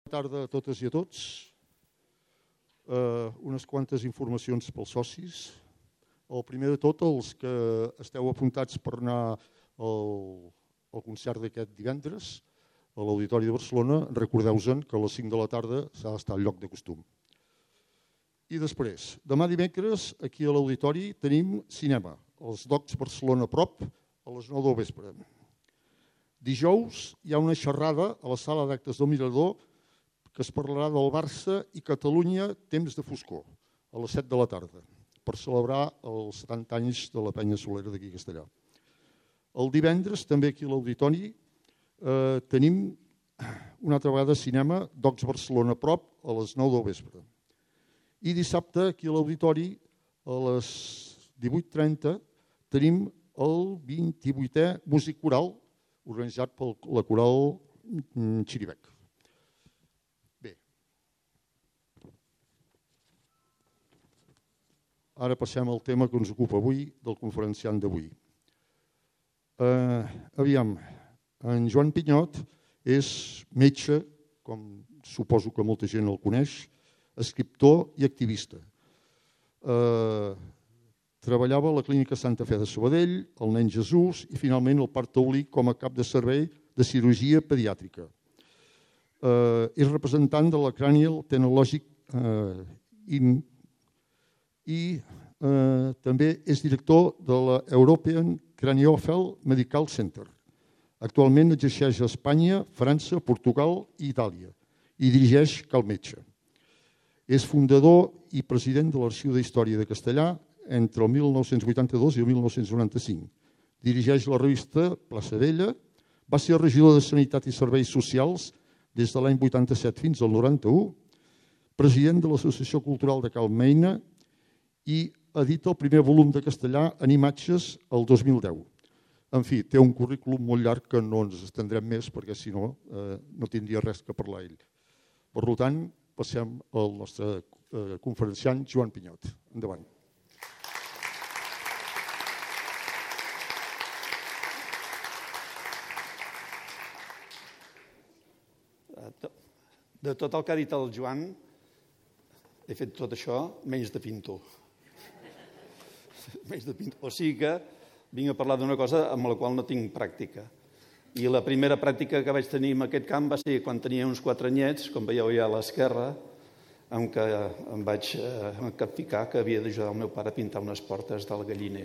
tarda a totes i a tots. Unes quantes informacions pels socis. El primer de tot, els que esteu apuntats per anar al concert d'aquest divendres a l'Auditori de Barcelona, recordeu-vos que a les 5 de la tarda s'ha d'estar al lloc de costum. I després, demà dimecres, aquí a l'Auditori tenim cinema, els Docs Barcelona Prop, a les 9 del vespre. Dijous hi ha una xerrada a la sala d'actes del Mirador que es parlarà del Barça i Catalunya temps de foscor, a les 7 de la tarda, per celebrar els 70 anys de la penya solera d'aquí a Castellà. El divendres, també aquí a l'Auditori, tenim una altra vegada cinema, Docs Barcelona Prop, a les 9 del vespre. I dissabte, aquí a l'Auditori, a les 18:30, tenim el 28è Músic Coral, organitzat per la Coral Xiribec. Bé. Ara passem al tema que ens ocupa avui, del conferenciant d'avui. Aviam, en Joan Pinyot és metge, com suposo que molta gent el coneix, escriptor i activista. Treballava a la Clínica Santa Fe de Sabadell, al Nen Jesús i finalment al Parc Taulí com a cap de servei de cirurgia pediàtrica. És representant de la Cranial Technologic i també és director de la European Craniophel Medical Center. Actualment exerceix a Espanya, França, Portugal i Itàlia i dirigeix Cal Metge. És fundador i president de l'Arxiu d'Història de Castellà entre el 1982 i el 1995. Dirigeix la revista Plaça Vella, va ser regidor de Sanitat i Serveis Socials des de l'any 87 fins al 91, president de l'Associació Cultural de Cal Meina i edita el primer volum de castellà en imatges el 2010. En fi, té un currículum molt llarg que no ens estendrem més perquè si no, no tindria res que parlar ell. Per tant, passem al nostre conferenciant Joan Pinyot. Endavant. De tot el que ha dit el Joan, he fet tot això menys de pintor. O sigui que vinc a parlar d'una cosa amb la qual no tinc pràctica. I la primera pràctica que vaig tenir en aquest camp va ser quan tenia uns 4 anyets, com veieu ja a l'esquerra, en què em vaig capficar que havia d'ajudar el meu pare a pintar unes portes del galliner.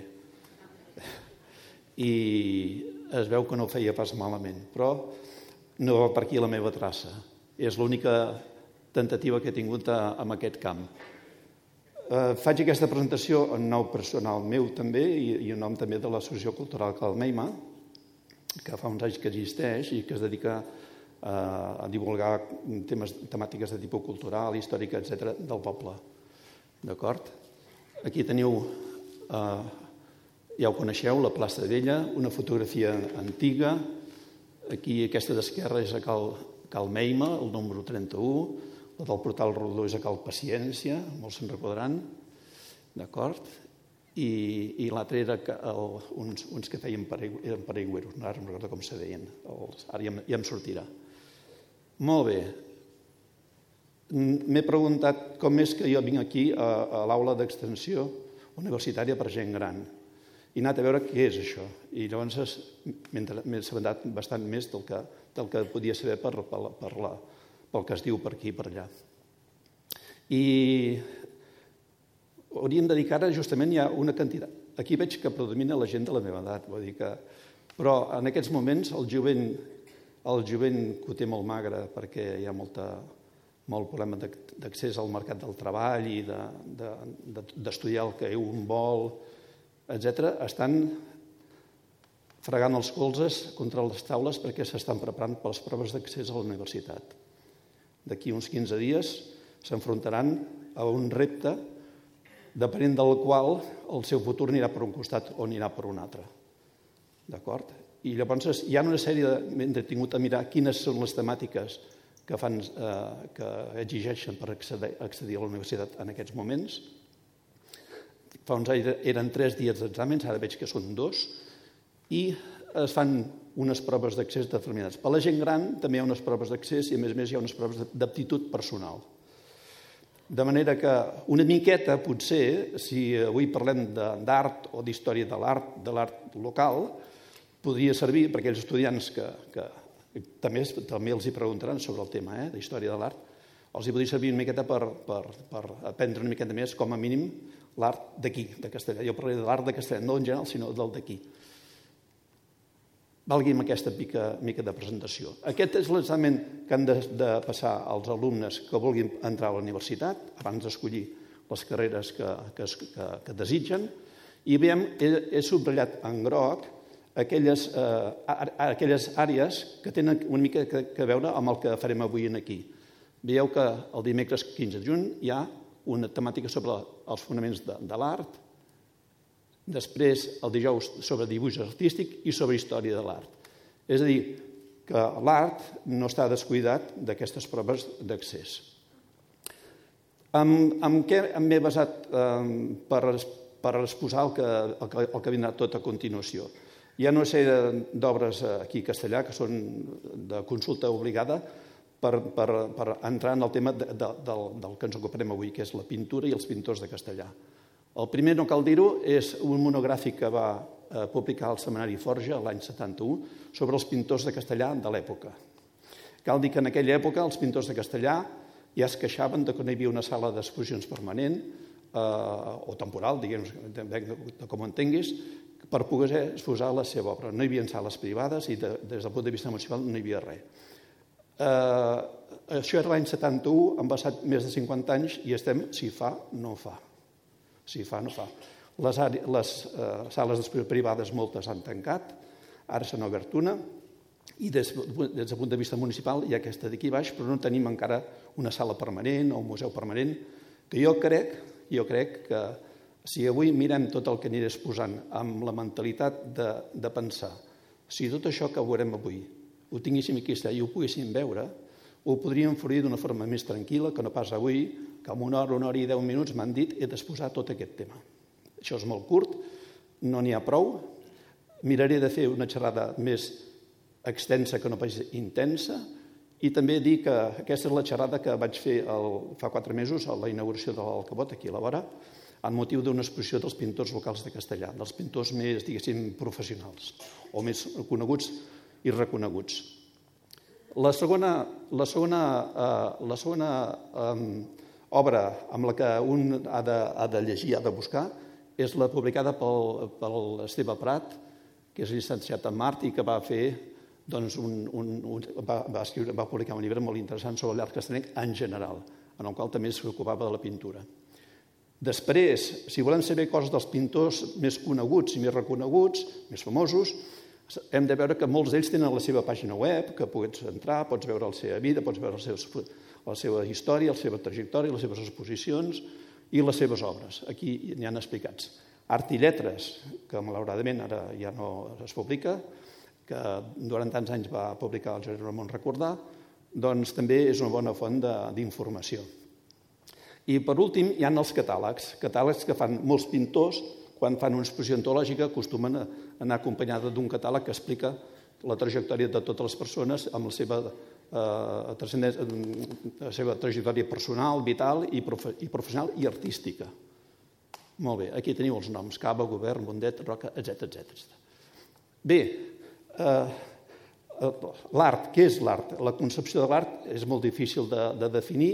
I es veu que no ho feia pas malament, però no va per aquí la meva traça. És l'única tentativa que he tingut en aquest camp. Faig aquesta presentació en nom personal meu també i en nom també de l'Associació Cultural Cal Meina, que fa uns anys que existeix i que es dedica a divulgar temàtiques de tipus cultural, històrica, etc. del poble. D'acord? Aquí teniu, ja ho coneixeu, la plaça Vella, una fotografia antiga. Aquí aquesta d'esquerra és a Cal Meina, el número 31, la del portal rodó és a Cal Paciència, molts se'n recordaran, d'acord? I l'altre era uns que feien paraigüeros, ara no recordo com se deien, ara ja em sortirà. Molt bé. M'he preguntat com és que jo vinc aquí a l'aula d'extensió universitària per gent gran. I he anat a veure què és això. I llavors m'he assabentat bastant més del que podia saber pel que es diu per aquí i per allà. I hauríem de dir que ara justament hi ha una quantitat. Aquí veig que predomina la gent de la meva edat, vull dir que... Però en aquests moments el jovent que ho té molt magre perquè hi ha molt problema d'accés al mercat del treball i d'estudiar el que un vol, etc., estan fregant els colzes contra les taules perquè s'estan preparant per les proves d'accés a la universitat. D'aquí uns 15 dies s'enfrontaran a un repte depenent del qual el seu futur anirà per un costat o anirà per un altre. D'acord? I llavors hi ha una sèrie m'he detingut a mirar quines són les temàtiques que exigeixen per accedir a la universitat en aquests moments. Fa uns anys eren 3 dies d'exàmens, ara veig que són 2, i es fan unes proves d'accés determinades. Per a la gent gran també hi ha unes proves d'accés i, a més, hi ha unes proves d'aptitud personal. De manera que una miqueta, potser, si avui parlem d'art o d'història de l'art local, podria servir per aquells estudiants que també els hi preguntaran sobre el tema d'història de l'art, els hi podria servir una miqueta per aprendre una miqueta més, com a mínim, l'art d'aquí, de Castellà. Jo parlaré de l'art de Castellà, no en general, sinó del d'aquí. Valgui amb aquesta mica de presentació. Aquest és l'examen que han de passar els alumnes que vulguin entrar a la universitat, abans d'escollir les carreres que desitgen, i veiem, he subratllat en groc aquelles àrees que tenen una mica a veure amb el que farem avui aquí. Veieu que el dimecres 15 de juny hi ha una temàtica sobre els fonaments de l'art, després el dijous sobre dibuix artístic i sobre història de l'art. És a dir, que l'art no està descuidat d'aquestes proves d'accés. En què m'he basat per exposar el que vindrà tot a continuació? Hi ha una sèrie d'obres aquí a Castellà que són de consulta obligada per entrar en el tema del que ens ocuparem avui, que és la pintura i els pintors de Castellà. El primer, no cal dir-ho, és un monogràfic que va publicar el Setmanari Forja l'any 71 sobre els pintors de Castellà de l'època. Cal dir que en aquella època els pintors de Castellà ja es queixaven que no hi havia una sala d'exposicions permanent o temporal, diguem, com ho entenguis, per poder exposar la seva obra. No hi havia sales privades i des del punt de vista municipal no hi havia res. Això era l'any 71, han passat més de 50 anys i estem si fa, no fa. Si fa, no fa. Les sales d'exposició privades moltes han tancat, ara se n'ha obert una, i des del punt de vista municipal hi ha aquesta d'aquí baix, però no tenim encara una sala permanent o un museu permanent, que jo crec que si avui mirem tot el que aniré exposant amb la mentalitat de pensar, si tot això que veurem avui ho tinguéssim aquí i ho poguéssim veure, ho podríem fer d'una forma més tranquil·la que no pas avui, que en una hora i 10 minuts m'han dit he d'exposar tot aquest tema. Això és molt curt, no n'hi ha prou. Miraré de fer una xerrada més extensa que no pas intensa i també dir que aquesta és la xerrada que vaig fer fa 4 mesos a la inauguració de l'Alcabot, aquí a la vora, amb motiu d'una exposició dels pintors locals de Castellà, dels pintors més, diguéssim, professionals o més coneguts i reconeguts. La segona obra amb la que un ha de llegir, ha de buscar, és la publicada pel Esteve Prat, que és llicenciat en art i que va fer, doncs, va publicar un llibre molt interessant sobre l'art castellanenc en general, en el qual també s'ocupava de la pintura. Després, si volem saber coses dels pintors més coneguts i més reconeguts, més famosos, hem de veure que molts d'ells tenen la seva pàgina web, que pots entrar, pots veure la seva vida, pots veure la seva història, la seva trajectòria, les seves exposicions i les seves obres. Aquí n'hi han explicats. Art i lletres, que malauradament ara ja no es publica, que durant tants anys va publicar el Josep Ramon Recordà, doncs també és una bona font d'informació. I per últim hi ha els catàlegs que fan molts pintors. Quan fan una exposició antològica acostumen a anar acompanyada d'un catàleg que explica la trajectòria de totes les persones amb la seva trajectòria personal, vital i professional i artística. Molt bé, aquí teniu els noms: Cava, Govern, Mundet, Roca, etc. Bé, l'art, què és l'art? La concepció de l'art és molt difícil de definir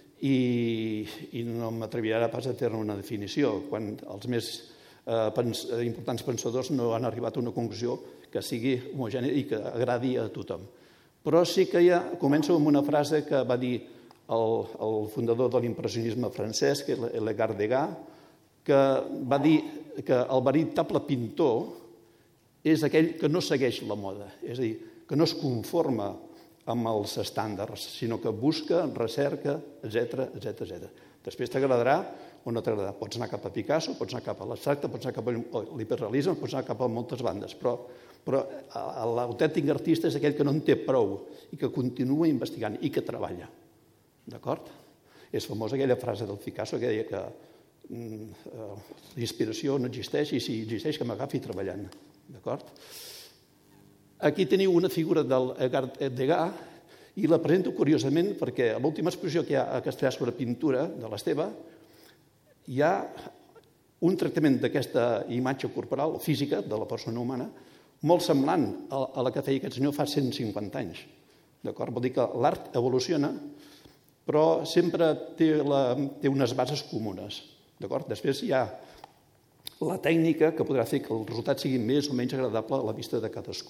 i no m'atreviré pas a fer-ne una definició, quan els més importants pensadors no han arribat a una conclusió que sigui homogènia i que agradi a tothom. Però sí que ja començo amb una frase que va dir el fundador de l'impressionisme francès, que és Edgar Degas, que va dir que el veritable pintor és aquell que no segueix la moda, és a dir, que no es conforma amb els estàndards, sinó que busca, recerca, etc. Després t'agradarà o no t'agradarà. Pots anar cap a Picasso, pots anar cap a l'abstracte, pots anar cap a l'hiperrealisme, pots anar cap a moltes bandes, però l'autèntic artista és aquell que no en té prou i que continua investigant i que treballa. D'acord? És famosa aquella frase del Picasso que deia que la inspiració no existeix i si existeix que m'agafi treballant. D'acord? Aquí teniu una figura del Edgar Degas i la presento curiosament perquè a l'última exposició que hi ha a Castellà sobre pintura de l'Esteve hi ha un tractament d'aquesta imatge corporal o física de la persona humana molt semblant a la que feia aquest senyor fa 150 anys. D'acord? Vol dir que l'art evoluciona, però sempre té unes bases comunes. D'acord? Després hi ha la tècnica que podrà fer que el resultat sigui més o menys agradable a la vista de cadascú.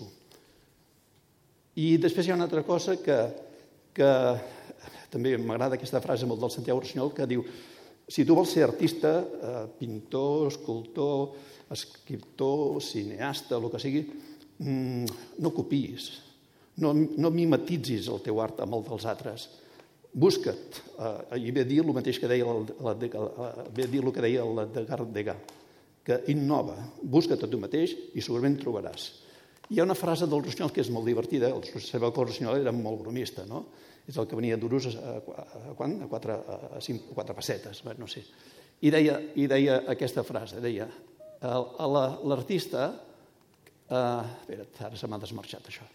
I després hi ha una altra cosa que també m'agrada aquesta frase molt del Santiago Rossinyol que diu si tu vols ser artista, pintor, escultor, escriptor, cineasta, el que sigui, no copiïs, no mimetitzis el teu art amb el dels altres. Busca't, i ve a dir el mateix que deia el Edgar Degas, que innova, busca't a tu mateix i segurament trobaràs. Hi ha una frase del Rossinyol que és molt divertida, sabeu que el Rossinyol era molt bromista, no? És el que venia d'Urús a 4 pessetes, no sé. I deia aquesta frase, deia, l'artista... Espera't, ara se m'ha desmarxat això.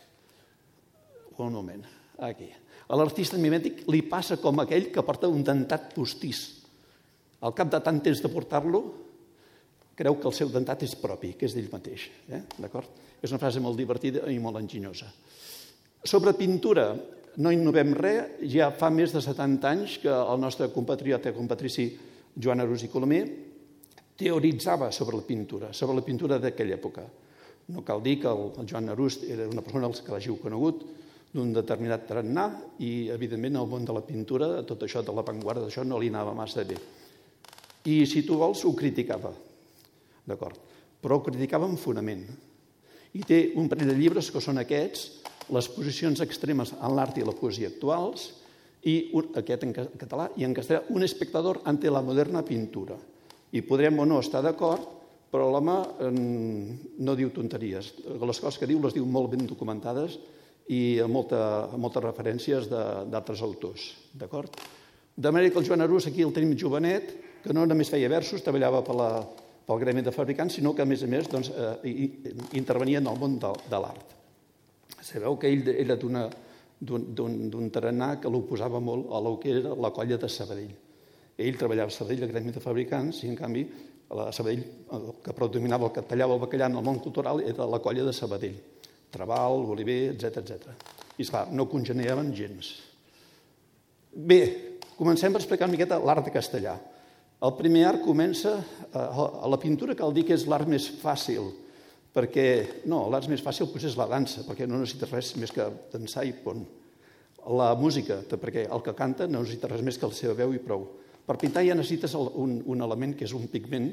Un moment, aquí. A l'artista mimètic li passa com aquell que porta un dentat postís. Al cap de tant temps de portar-lo, creu que el seu dentat és propi, que és d'ell mateix. D'acord? És una frase molt divertida i molt enginyosa. Sobre pintura, no innovem res. Ja fa més de 70 anys que el nostre compatriota compatrici Joan Arús i Colomer teoritzava sobre la pintura d'aquella època. No cal dir que el Joan Arús era una persona que l'hàgiu conegut, d'un determinat tarannà i, evidentment, el món de la pintura, tot això de l'avantguarda, això no li anava massa bé. I, si tu vols, ho criticava, d'acord? Però ho criticava amb fonament. I té un parell de llibres que són aquests, les posicions extremes en l'art i la poesia actuals, i aquest en català, i en castellà, un espectador ante la moderna pintura. I podrem o no estar d'acord, però l'home no diu tonteries. Les coses que diu les diu molt ben documentades i amb moltes referències d'altres autors. D'acord? De manera que el Joan Arús aquí el tenim jovenet, que no només feia versos, treballava pel gremi de fabricants, sinó que, a més, intervenia en el món de l'art. Sabeu que ell era d'un tarannà que l'oposava molt a el que era la colla de Sabadell. Ell treballava a Sabadell, al gremi de fabricants, i, en canvi, a Sabadell, el que predominava, el que tallava el bacallà en el món cultural, era la colla de Sabadell. Trabal, Oliver, etc. I, esclar, no congeniaven gens. Bé, comencem per explicar una miqueta l'art de castellà. El primer art comença a la pintura, cal dir que és l'art més fàcil, perquè, no, l'art més fàcil potser és la dansa, perquè no necessites res més que dansar i punt. La música, perquè el que canta no necessita res més que la seva veu i prou. Per pintar ja necessites un element que és un pigment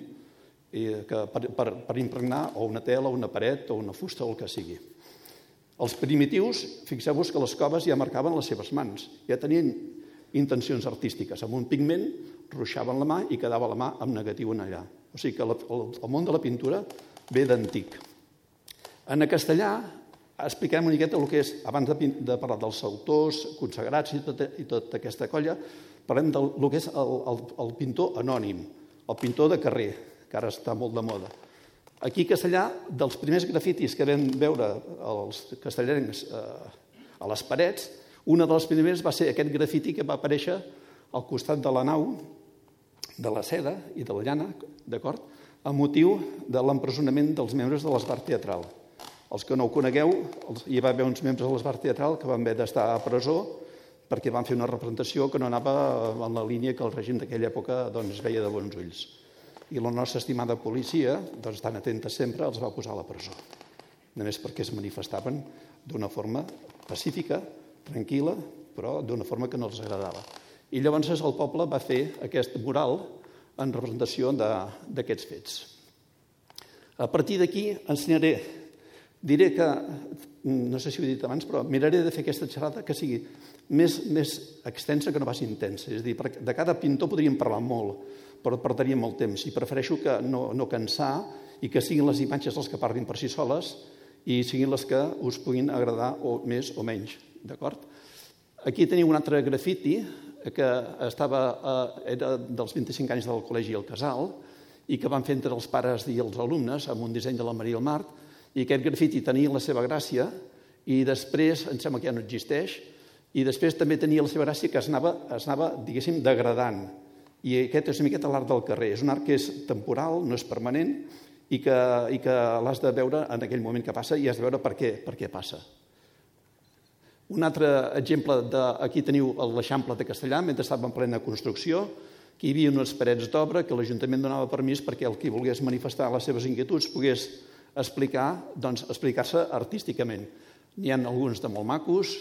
per impregnar o una tela, o una paret, o una fusta, o el que sigui. Els primitius, fixeu-vos que les coves ja marcaven les seves mans, ja tenien intencions artístiques. Amb un pigment ruixaven la mà i quedava la mà amb negatiu en allà. O sigui que el món de la pintura ve d'antic. En castellà expliquem una miqueta el que és, abans de parlar dels autors consagrats i tota aquesta colla, parlem del que és el pintor anònim, el pintor de carrer, que ara està molt de moda. Aquí a Castellà, dels primers grafitis que vam veure els castellanencs a les parets, una de les primeres va ser aquest grafiti que va aparèixer al costat de la nau, de la seda i de la llana, d'acord?, a motiu de l'empresonament dels membres de l'Esbart Teatral. Els que no ho conegueu, hi va haver uns membres de l'Esbart Teatral que van haver d'estar a presó perquè van fer una representació que no anava en la línia que el règim d'aquella època veia de bons ulls. I la nostra estimada policia, tan atenta sempre, els va posar a la presó. Només perquè es manifestaven d'una forma pacífica, tranquil·la, però d'una forma que no els agradava. I llavors el poble va fer aquest mural en representació d'aquests fets. A partir d'aquí ensenyaré, diré que, no sé si ho he dit abans, però miraré de fer aquesta xerrada que sigui més extensa que no pas intensa. És a dir, de cada pintor podríem parlar molt, però perdríem molt temps. I prefereixo que no cansar i que siguin les imatges les que parlin per si soles i siguin les que us puguin agradar o més o menys. D'acord? Aquí teniu un altre grafiti que era dels 25 anys del Col·legi El Casal i que van fer entre els pares i els alumnes amb un disseny de la Maria del Mar I aquest grafiti tenia la seva gràcia i després, em sembla que ja no existeix, i després també tenia la seva gràcia que es anava diguéssim, degradant. I aquest és una miqueta l'art del carrer. És un art que és temporal, no és permanent, i que l'has de veure en aquell moment que passa i has de veure per què passa. Un altre exemple, aquí teniu l'Eixample de Castellà, mentre estava en plena construcció, que hi havia unes parets d'obra que l'Ajuntament donava permís perquè el qui volgués manifestar les seves inquietuds pogués explicar-se artísticament. N'hi ha alguns de molt macos,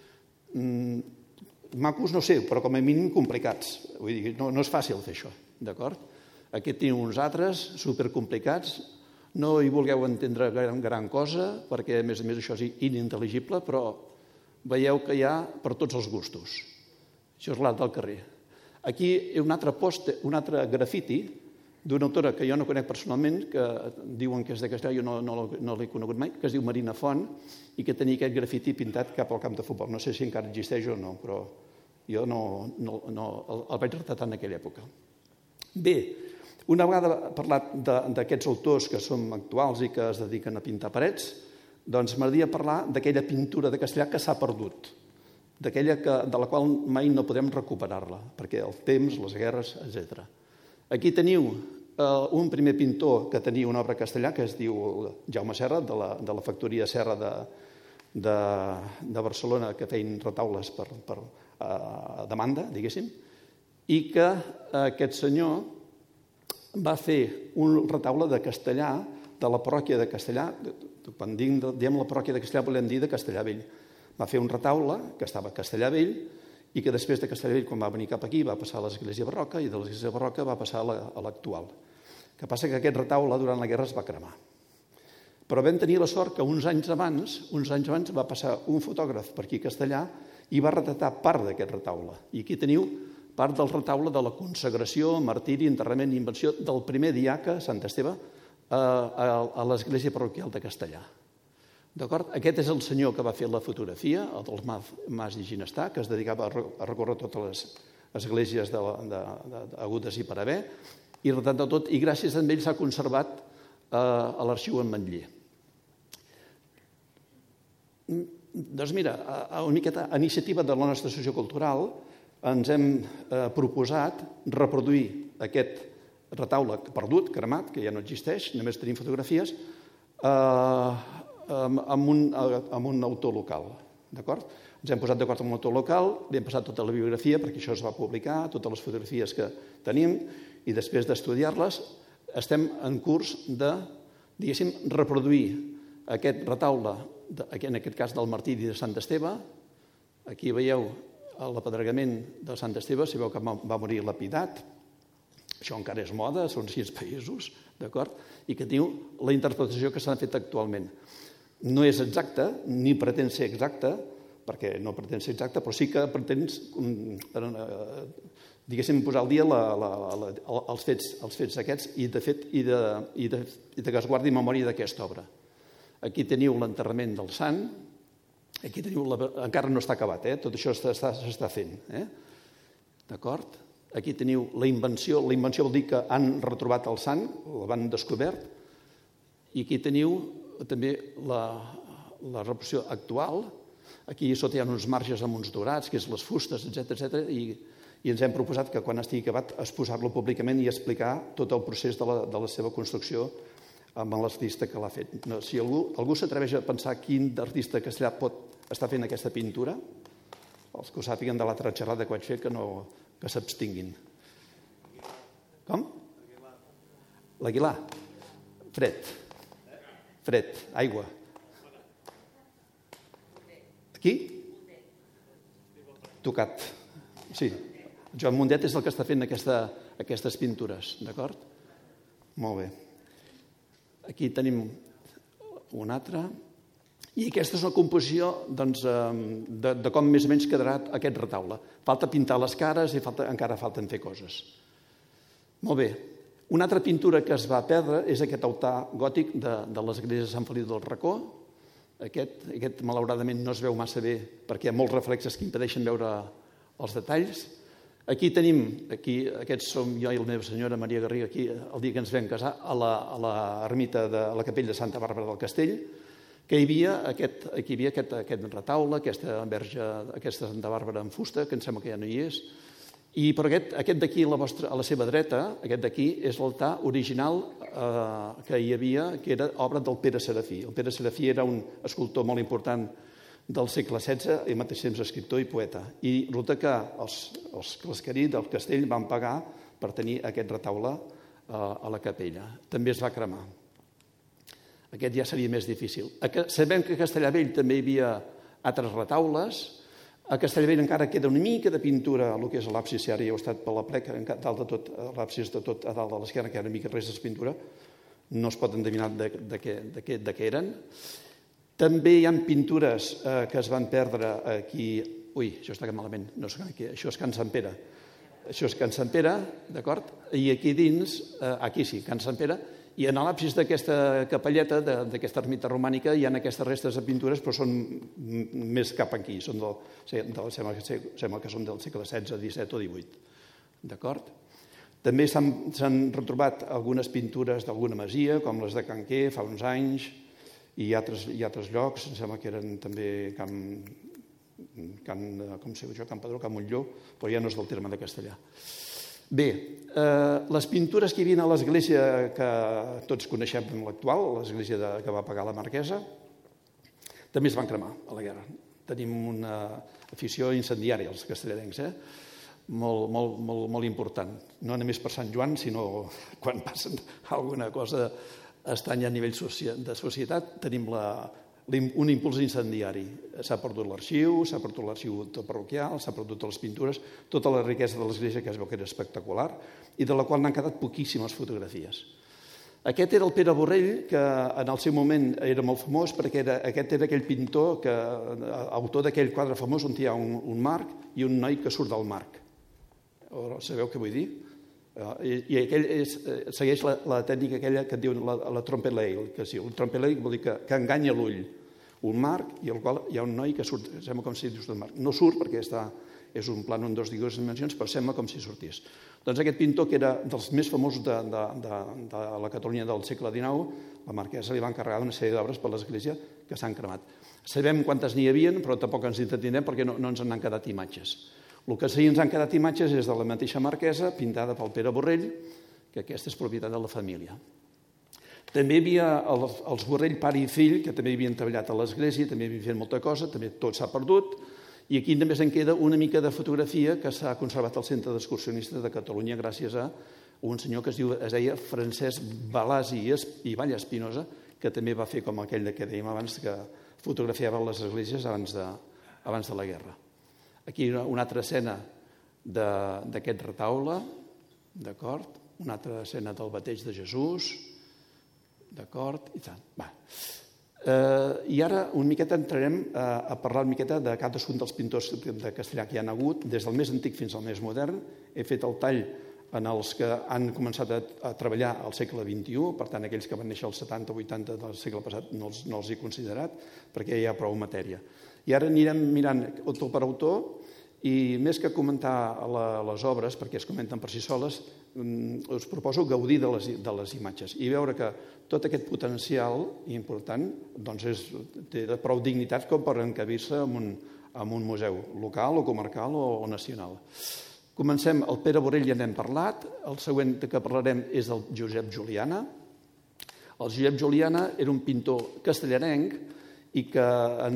macos no sé, però com a mínim complicats. Vull dir, no és fàcil fer això, d'acord? Aquí teniu uns altres, supercomplicats, no hi vulgueu entendre gran cosa, perquè a més això és inintel·ligible, però veieu que hi ha per tots els gustos. Això és l'art del carrer. Aquí hi ha un altre grafiti d'una autora que jo no conec personalment, que diuen que és de Castellà, jo no l'he conegut mai, que es diu Marina Font, i que tenia aquest grafiti pintat cap al camp de futbol. No sé si encara existeix o no, però jo el vaig retratar en aquella època. Bé, una vegada parlat d'aquests autors que són actuals i que es dediquen a pintar parets, doncs m'agradaria parlar d'aquella pintura de Castellà que s'ha perdut, d'aquella de la qual mai no podem recuperar-la, perquè el temps, les guerres, etc. Aquí teniu un primer pintor que tenia una obra castellà que es diu Jaume Serra, de la factoria Serra de Barcelona, que feien retaules per demanda, diguéssim, i que aquest senyor va fer un retaule de castellà de la parròquia de Castellà. Quan diem la parròquia de Castellà volem dir de Castellà Vell. Va fer un retaule que estava a Castellà Vell i que després de Castellà Vell, quan va venir cap aquí, va passar a l'església barroca i de l'església barroca va passar a l'actual. El que passa que aquest retaule durant la guerra es va cremar. Però vam tenir la sort que uns anys abans va passar un fotògraf per aquí a Castellà i va retratar part d'aquest retaule. I aquí teniu part del retaule de la consagració, martiri, enterrament i invenció del primer diaca, Sant Esteve, a l'església parroquial de Castellà. D'acord? Aquest és el senyor que va fer la fotografia, el del Mas i Ginestà, que es dedicava a recórrer totes les esglésies agudes i per haver, i retratar tot, i gràcies a ell s'ha conservat a l'arxiu en Manlleu. Doncs mira, una miqueta a iniciativa de la nostra associació cultural ens hem proposat reproduir aquest retaule perdut, cremat, que ja no existeix, només tenim fotografies, amb un autor local. D'acord? Ens hem posat d'acord amb un autor local, li hem passat tota la bibliografia perquè això es va publicar, totes les fotografies que tenim, i després d'estudiar-les estem en curs de, diguéssim, reproduir aquest retaule, en aquest cas del martiri de Sant Esteve. Aquí veieu l'apedregament de Sant Esteve, si veu que va morir lapidat. Això encara és moda, són 6 països, d'acord? I que diu la interpretació que s'ha fet actualment. No és exacta, ni pretén ser exacta, perquè no pretén ser exacta, però sí que pretén, diguéssim, posar al dia els fets aquests i de que es guardi memòria d'aquesta obra. Aquí teniu l'enterrament del sant, aquí teniu, encara no està acabat, tot això s'està fent. D'acord? Aquí teniu la invenció vol dir que han retrobat el sant, el van descobert, i aquí teniu també la reproducció actual. Aquí sota hi ha uns marges amb uns dorats, que és les fustes, etc. I ens hem proposat que quan estigui acabat exposar-lo públicament i explicar tot el procés de la seva construcció amb l'artista que l'ha fet. Si algú s'atreveix a pensar quin artista castellà pot estar fent aquesta pintura, els que ho sàpiguen de l'altra xerrada que vaig fer, que s'abstinguin. Com? L'Aguilar. Fred, aigua. Aquí? Tocat. Sí. Joan Mundet és el que està fent aquestes pintures, d'acord? Molt bé. Aquí tenim una altra. I aquesta és una composició de com més o menys quedarà aquest retaule. Falta pintar les cares i encara falten fer coses. Molt bé. Una altra pintura que es va perdre és aquest altar gòtic de l'església de Sant Feliu del Racó. Aquest malauradament no es veu massa bé perquè hi ha molts reflexes que impedeixen veure els detalls. Aquí tenim, aquests som jo i la meva senyora Maria Garriga, aquí el dia que ens vam casar, a l'ermita de la capella de Santa Bàrbara del Castell, que hi havia aquest retaule, aquesta verge, aquesta Santa Bàrbara en fusta, que em sembla que ja no hi és, i per aquest d'aquí a la seva dreta, aquest d'aquí és l'altar original que hi havia, que era obra del Pere Serafí. El Pere Serafí era un escultor molt important del segle XVI i al mateix temps escriptor i poeta. I resulta que els Clasquerí del castell van pagar per tenir aquest retaule a la capella. També es va cremar. Aquest ja seria més difícil. Sabem que a Castellavell també hi havia altres retaules. A Castellavell encara queda una mica de pintura, el que és l'absis, si ara ja heu estat per la plec, dalt de tot, l'absis de tot a dalt de l'esquerra, que era una mica res de pintura, no es pot endevinar de què eren. També hi ha pintures que es van perdre aquí... Ui, això està malament, no és aquí, això és Can Sant Pere. Això és Can Sant Pere, d'acord? I aquí dins, aquí sí, Can Sant Pere, i en l'absis d'aquesta capelleta, d'aquesta ermita romànica, hi ha aquestes restes de pintures, però són més cap aquí, sembla que són del segle XVI, XVII o XVIII. D'acord? També s'han retrobat algunes pintures d'alguna masia, com les de Can Quer, fa uns anys, i altres llocs, em sembla que eren també Can Padró, Can Montlló, però ja no és del terme de Castellà. Bé, les pintures que hi havia a l'església que tots coneixem en l'actual, l'església que va pagar la marquesa, també es van cremar a la guerra. Tenim una afició incendiària, els castellarencs, molt important. No només per Sant Joan, sinó quan passen alguna cosa estranya a nivell de societat, tenim un impuls incendiari. S'ha perdut l'arxiu, s'ha perdut l'arxiu parroquial, s'ha perdut les pintures, tota la riquesa de l'església, que es veu que era espectacular, i de la qual n'han quedat poquíssimes fotografies. Aquest era el Pere Borrell, que en el seu moment era molt famós, perquè aquest era aquell pintor, autor d'aquell quadre famós on hi ha un marc i un noi que surt del marc. Sabeu què vull dir? I aquell segueix la tècnica aquella que et diuen la trompelail, que sí, el trompelail vol dir que enganya l'ull. Un marc i al qual hi ha un noi que surt, sembla com si dius del marc. No surt perquè és un plano en dues dimensions, però sembla com si sortís. Doncs aquest pintor, que era dels més famosos de la Catalunya del segle XIX, la marquesa li va encarregar una sèrie d'obres per l'església que s'han cremat. Sabem quantes n'hi havia, però tampoc ens entretindrem perquè no ens n'han quedat imatges. El que sí ens han quedat imatges és de la mateixa marquesa, pintada pel Pere Borrell, que aquesta és propietat de la família. També hi havia els Borrell, pare i fill, que també havien treballat a l'església, també havien fet molta cosa, també tot s'ha perdut, i aquí només en queda una mica de fotografia que s'ha conservat al Centre d'Excursionistes de Catalunya gràcies a un senyor que es deia Francesc Balàs i Vallespinosa, que també va fer com aquell que dèiem abans, que fotografiava les esglésies abans de la guerra. Aquí una altra escena d'aquest retaule, d'acord? Una altra escena del bateig de Jesús, d'acord? I tant. I ara una miqueta entrarem a parlar una miqueta de cadascun dels pintors de castellà que hi ha hagut, des del més antic fins al més modern. He fet el tall en els que han començat a treballar al segle XXI, per tant, aquells que van néixer als 70 o 80 del segle passat no els he considerat, perquè hi ha prou matèria. I ara anirem mirant autor per autor, i més que comentar les obres, perquè es comenten per si soles, us proposo gaudir de les imatges i veure que tot aquest potencial important té prou dignitat com per encabir-se en un museu local o comarcal o nacional. Comencem, el Pere Borrell ja n'hem parlat, el següent que parlarem és el Josep Juliana. El Josep Juliana era un pintor castellarenc i que en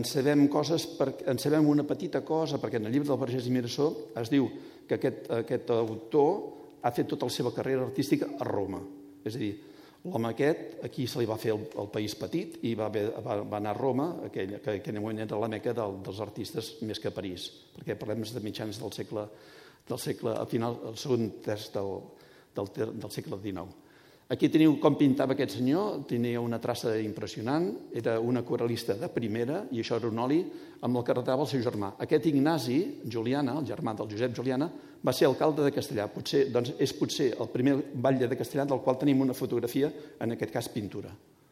sabem una petita cosa, perquè en el llibre del Vergés i Mirassó es diu que aquest autor ha fet tota la seva carrera artística a Roma. És a dir, l'home aquest, aquí se li va fer el país petit i va anar a Roma, que en aquell moment era la meca dels artistes més que a París, perquè parlem de mitjans del segle, al final, el segon terç del segle XIX. Aquí teniu com pintava aquest senyor, tenia una traça impressionant, era un aquarel·lista de primera, i això era un oli amb el que retava el seu germà. Aquest Ignasi Juliana, el germà del Josep Juliana, va ser alcalde de Castellà. És potser el primer batlle de Castellà del qual tenim una fotografia, en aquest cas pintura.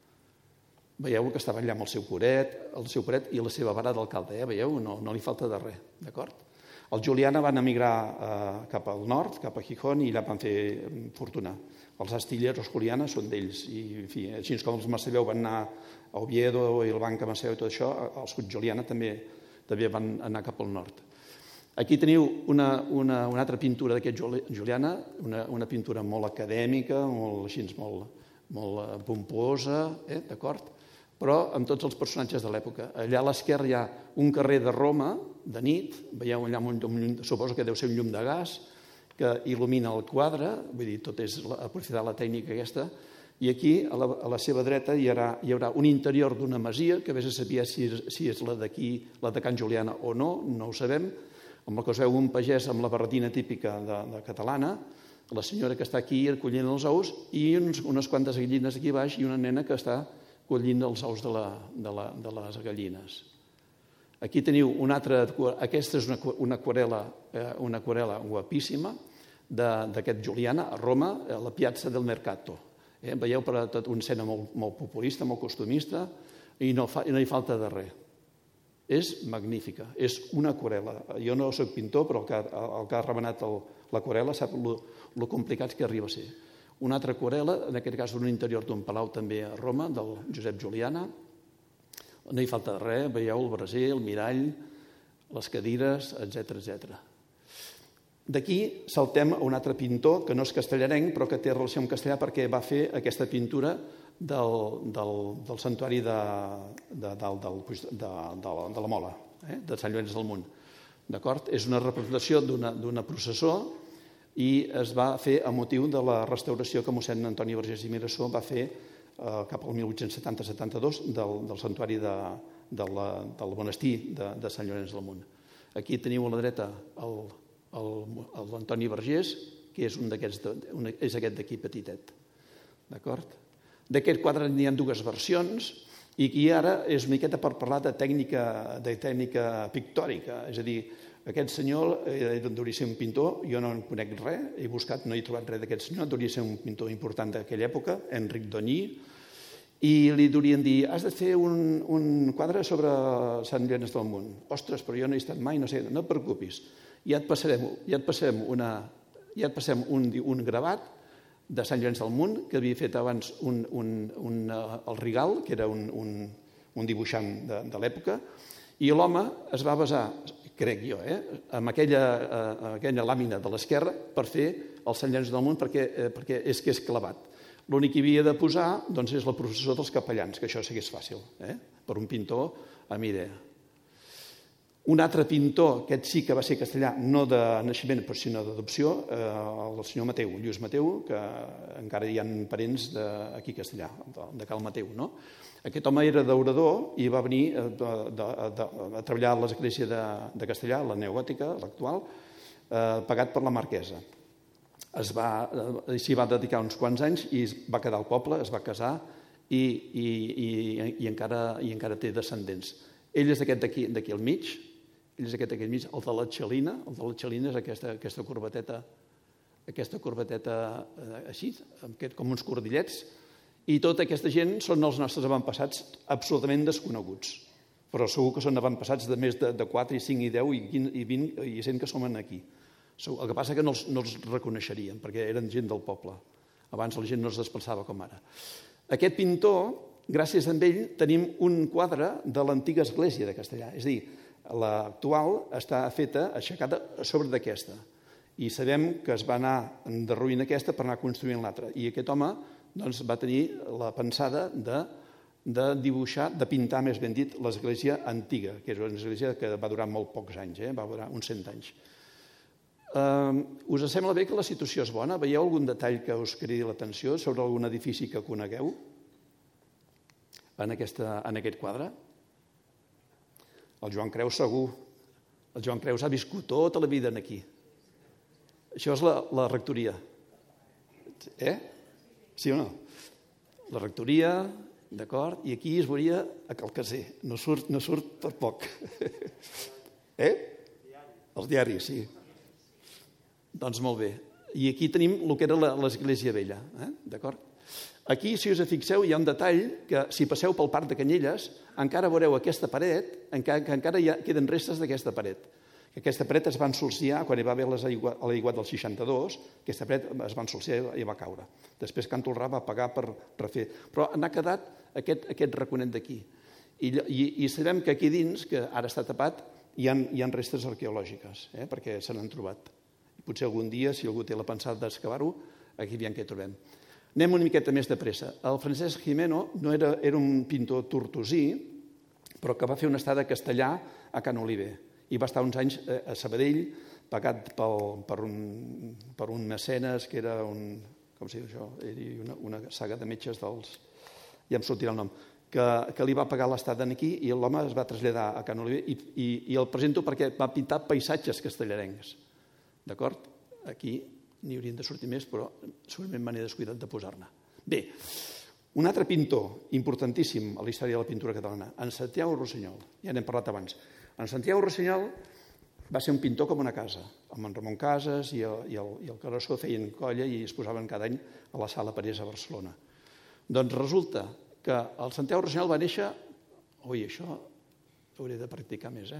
Veieu que estava allà amb el seu coret i la seva vara d'alcalde, veieu? No li falta de res, d'acord? Els Juliana van emigrar cap al nord, cap a Gijón, i allà van fer fortuna. Els Astilleros Juliana són d'ells. I, en fi, així com els Macebeu van anar a Oviedo i el Banc Macebeu i tot això, els Juliana també van anar cap al nord. Aquí teniu una altra pintura d'aquest Juliana, una pintura molt acadèmica, molt pomposa, d'acord? Però amb tots els personatges de l'època. Allà a l'esquerra hi ha un carrer de Roma, de nit, veieu allà un llum, suposo que deu ser un llum de gas, que il·lumina el quadre, vull dir, tot és aprofitar la tècnica aquesta, i aquí, a la seva dreta, hi haurà un interior d'una masia, que vés a saber si és la d'aquí, la de Can Juliana o no, no ho sabem, amb la que es veu un pagès amb la barretina típica de catalana, la senyora que està aquí recollint els ous, i unes quantes gallines aquí baix, i una nena que està collint els ous de les gallines. Aquí teniu una altra... Aquesta és una aquarel·la guapíssima d'aquest Juliana, a Roma, a la Piazza del Mercato. Veieu per tot una escena molt populista, molt costumista, i no hi falta de res. És magnífica, és una aquarel·la. Jo no soc pintor, però el que ha remenat l'aquarel·la sap lo complicat que arriba a ser. Una altra aquarel·la, en aquest cas un interior d'un palau també a Roma, del Josep Juliana. No hi falta res, veieu el braser, el mirall, les cadires, etc. D'aquí saltem a un altre pintor, que no és castellarenc, però que té relació amb castellà perquè va fer aquesta pintura del santuari de la Mola, de Sant Llorenç del Munt. És una representació d'una processó i es va fer a motiu de la restauració que mossèn Antoni Vergés i Mirassó va fer cap al 1870-72 del santuari del monestir de Sant Llorenç del Munt. Aquí teniu a la dreta l'Antoni Vergés, que és aquest d'aquí petitet. D'aquest quadre n'hi ha dues versions i aquí ara és una miqueta per parlar de tècnica pictòrica, és a dir, aquest senyor hauria ser un pintor, jo no en conec res, he buscat, no he trobat res d'aquest senyor, hauria ser un pintor important d'aquella època, Enric Dogny, i li haurien dir, has de fer un quadre sobre Sant Llorenç del Munt. Ostres, però jo no he estat mai, no sé, no et preocupis. Ja et passem un gravat de Sant Llorenç del Munt, que havia fet abans el Rigal, que era un dibuixant de l'època, i l'home es va basar, crec jo, amb aquella làmina de l'esquerra per fer el Sant Llorenç del Munt perquè és que és clavat. L'únic que havia de posar és la processó dels capellans, que això sí que és fàcil, per un pintor amb idea. Un altre pintor, aquest sí que va ser castellà, no de naixement sinó d'adopció, el senyor Mateu, Lluís Mateu, que encara hi ha parents aquí castellà, de Cal Mateu, no? Aquest home era daurador i va venir a treballar a l'església de Castellà, la neogòtica, l'actual, pagat per la marquesa. S'hi va dedicar uns quants anys i va quedar al poble, es va casar i encara té descendents. Ell és d'aquí al mig, el de la Txelina. El de la Txelina és aquesta corbateta així, com uns cordillets. I tota aquesta gent són els nostres avantpassats absolutament desconeguts. Però segur que són avantpassats de més de 4, 5, 10, 20 i 100 que som aquí. El que passa és que no els reconeixerien, perquè eren gent del poble. Abans la gent no es desplaçava com ara. Aquest pintor, gràcies a ell, tenim un quadre de l'antiga església de Castellà. És a dir, l'actual està feta, aixecada a sobre d'aquesta. I sabem que es va anar derruint aquesta per anar construint l'altra. I aquest home va tenir la pensada de dibuixar, de pintar, més ben dit, l'església antiga, que és una església que va durar molt pocs anys, va durar uns 100 anys. Us sembla bé que la situació és bona? Veieu algun detall que us cridi l'atenció sobre algun edifici que conegueu en aquest quadre? El Joan Creus segur. El Joan Creus ha viscut tota la vida aquí. Això és la rectoria. Sí o no? La rectoria, d'acord? I aquí es veuria a Calcaser. No surt per poc. Els diaris, sí. Doncs molt bé. I aquí tenim el que era l'església vella, d'acord? Aquí, si us fixeu, hi ha un detall que, si passeu pel Parc de Canyelles, encara veureu aquesta paret, que encara queden restes d'aquesta paret, Aquesta paret es va ensolciar quan hi va haver l'aiguat del 62, aquesta paret es va ensolciar i va caure. Després Can Tolrà va pagar per refer. Però n'ha quedat aquest raconet d'aquí. I sabem que aquí dins, que ara està tapat, hi ha restes arqueològiques, perquè se n'han trobat. Potser algun dia, si algú té la pensada d'excavar-ho, aquí aviam què trobem. Anem una miqueta més de pressa. El Francesc Gimeno era un pintor tortosí, però que va fer una estada castellà a Can Oliver. I va estar uns anys a Sabadell, pagat per un mecenes que era com es diu això? Era una saga de metges dels... Ja em sortirà el nom. Que li va pagar l'estada aquí i l'home es va traslladar a Can Oliver i el presento perquè va pintar paisatges castellarencs. D'acord? Aquí n'hi haurien de sortir més, però segurament me n'he descuidat de posar-ne. Bé, un altre pintor importantíssim a la història de la pintura catalana, en Santiago Rossinyol, ja n'hem parlat abans. En Santiago Rossinyol va ser un pintor com una casa. Amb en Ramon Casas i el Clarasó feien colla i es posaven cada any a la Sala Parés a Barcelona. Doncs resulta que el Santiago Rossinyol va néixer... Ui, això hauré de practicar més,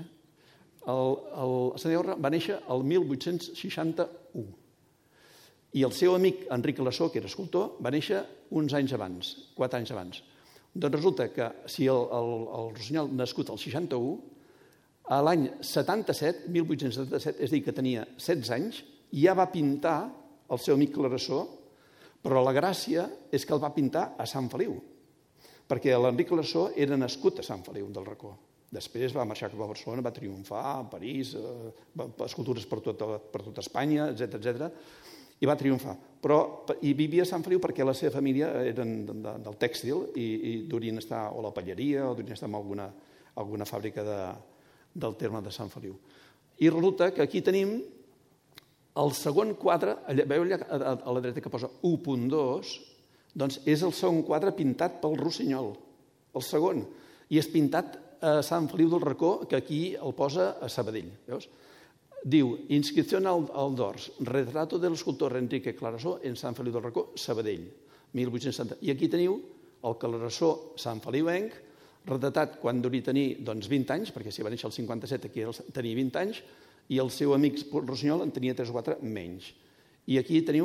El Santiago va néixer el 1861 i el seu amic Enric Lassó, que era escultor, va néixer uns anys abans, 4 anys abans. Doncs resulta que si el Rossinyol nascut al 61, a l'any 77, 1877, és a dir, que tenia 16 anys, ja va pintar el seu amic Clarasó, però la gràcia és que el va pintar a Sant Feliu, perquè l'Enric Clarasó era nascut a Sant Feliu del Racó. Després va marxar cap a Barcelona, va triomfar a París, escultures per tot Espanya, etc. I va triomfar. Però hi vivia a Sant Feliu perquè la seva família eren del tèxtil i durien estar o a la palleria o durien estar en alguna fàbrica del terme de Sant Feliu. I resulta que aquí tenim el segon quadre, veieu allà a la dreta que posa 1.2, doncs és el segon quadre pintat pel Rossinyol, el segon, i és pintat a Sant Feliu del Racó, que aquí el posa a Sabadell, veus? Diu, inscripción al dors, retrato del escultor Enrique Clarasó en Sant Feliu del Racó, Sabadell, 1870. I aquí teniu el Clarasó Sant Feliuenc, retratat quan duri tenir 20 anys, perquè si va néixer el 57 aquí tenia 20 anys, i el seu amic Rossinyol en tenia 3 o 4 menys. I aquí teniu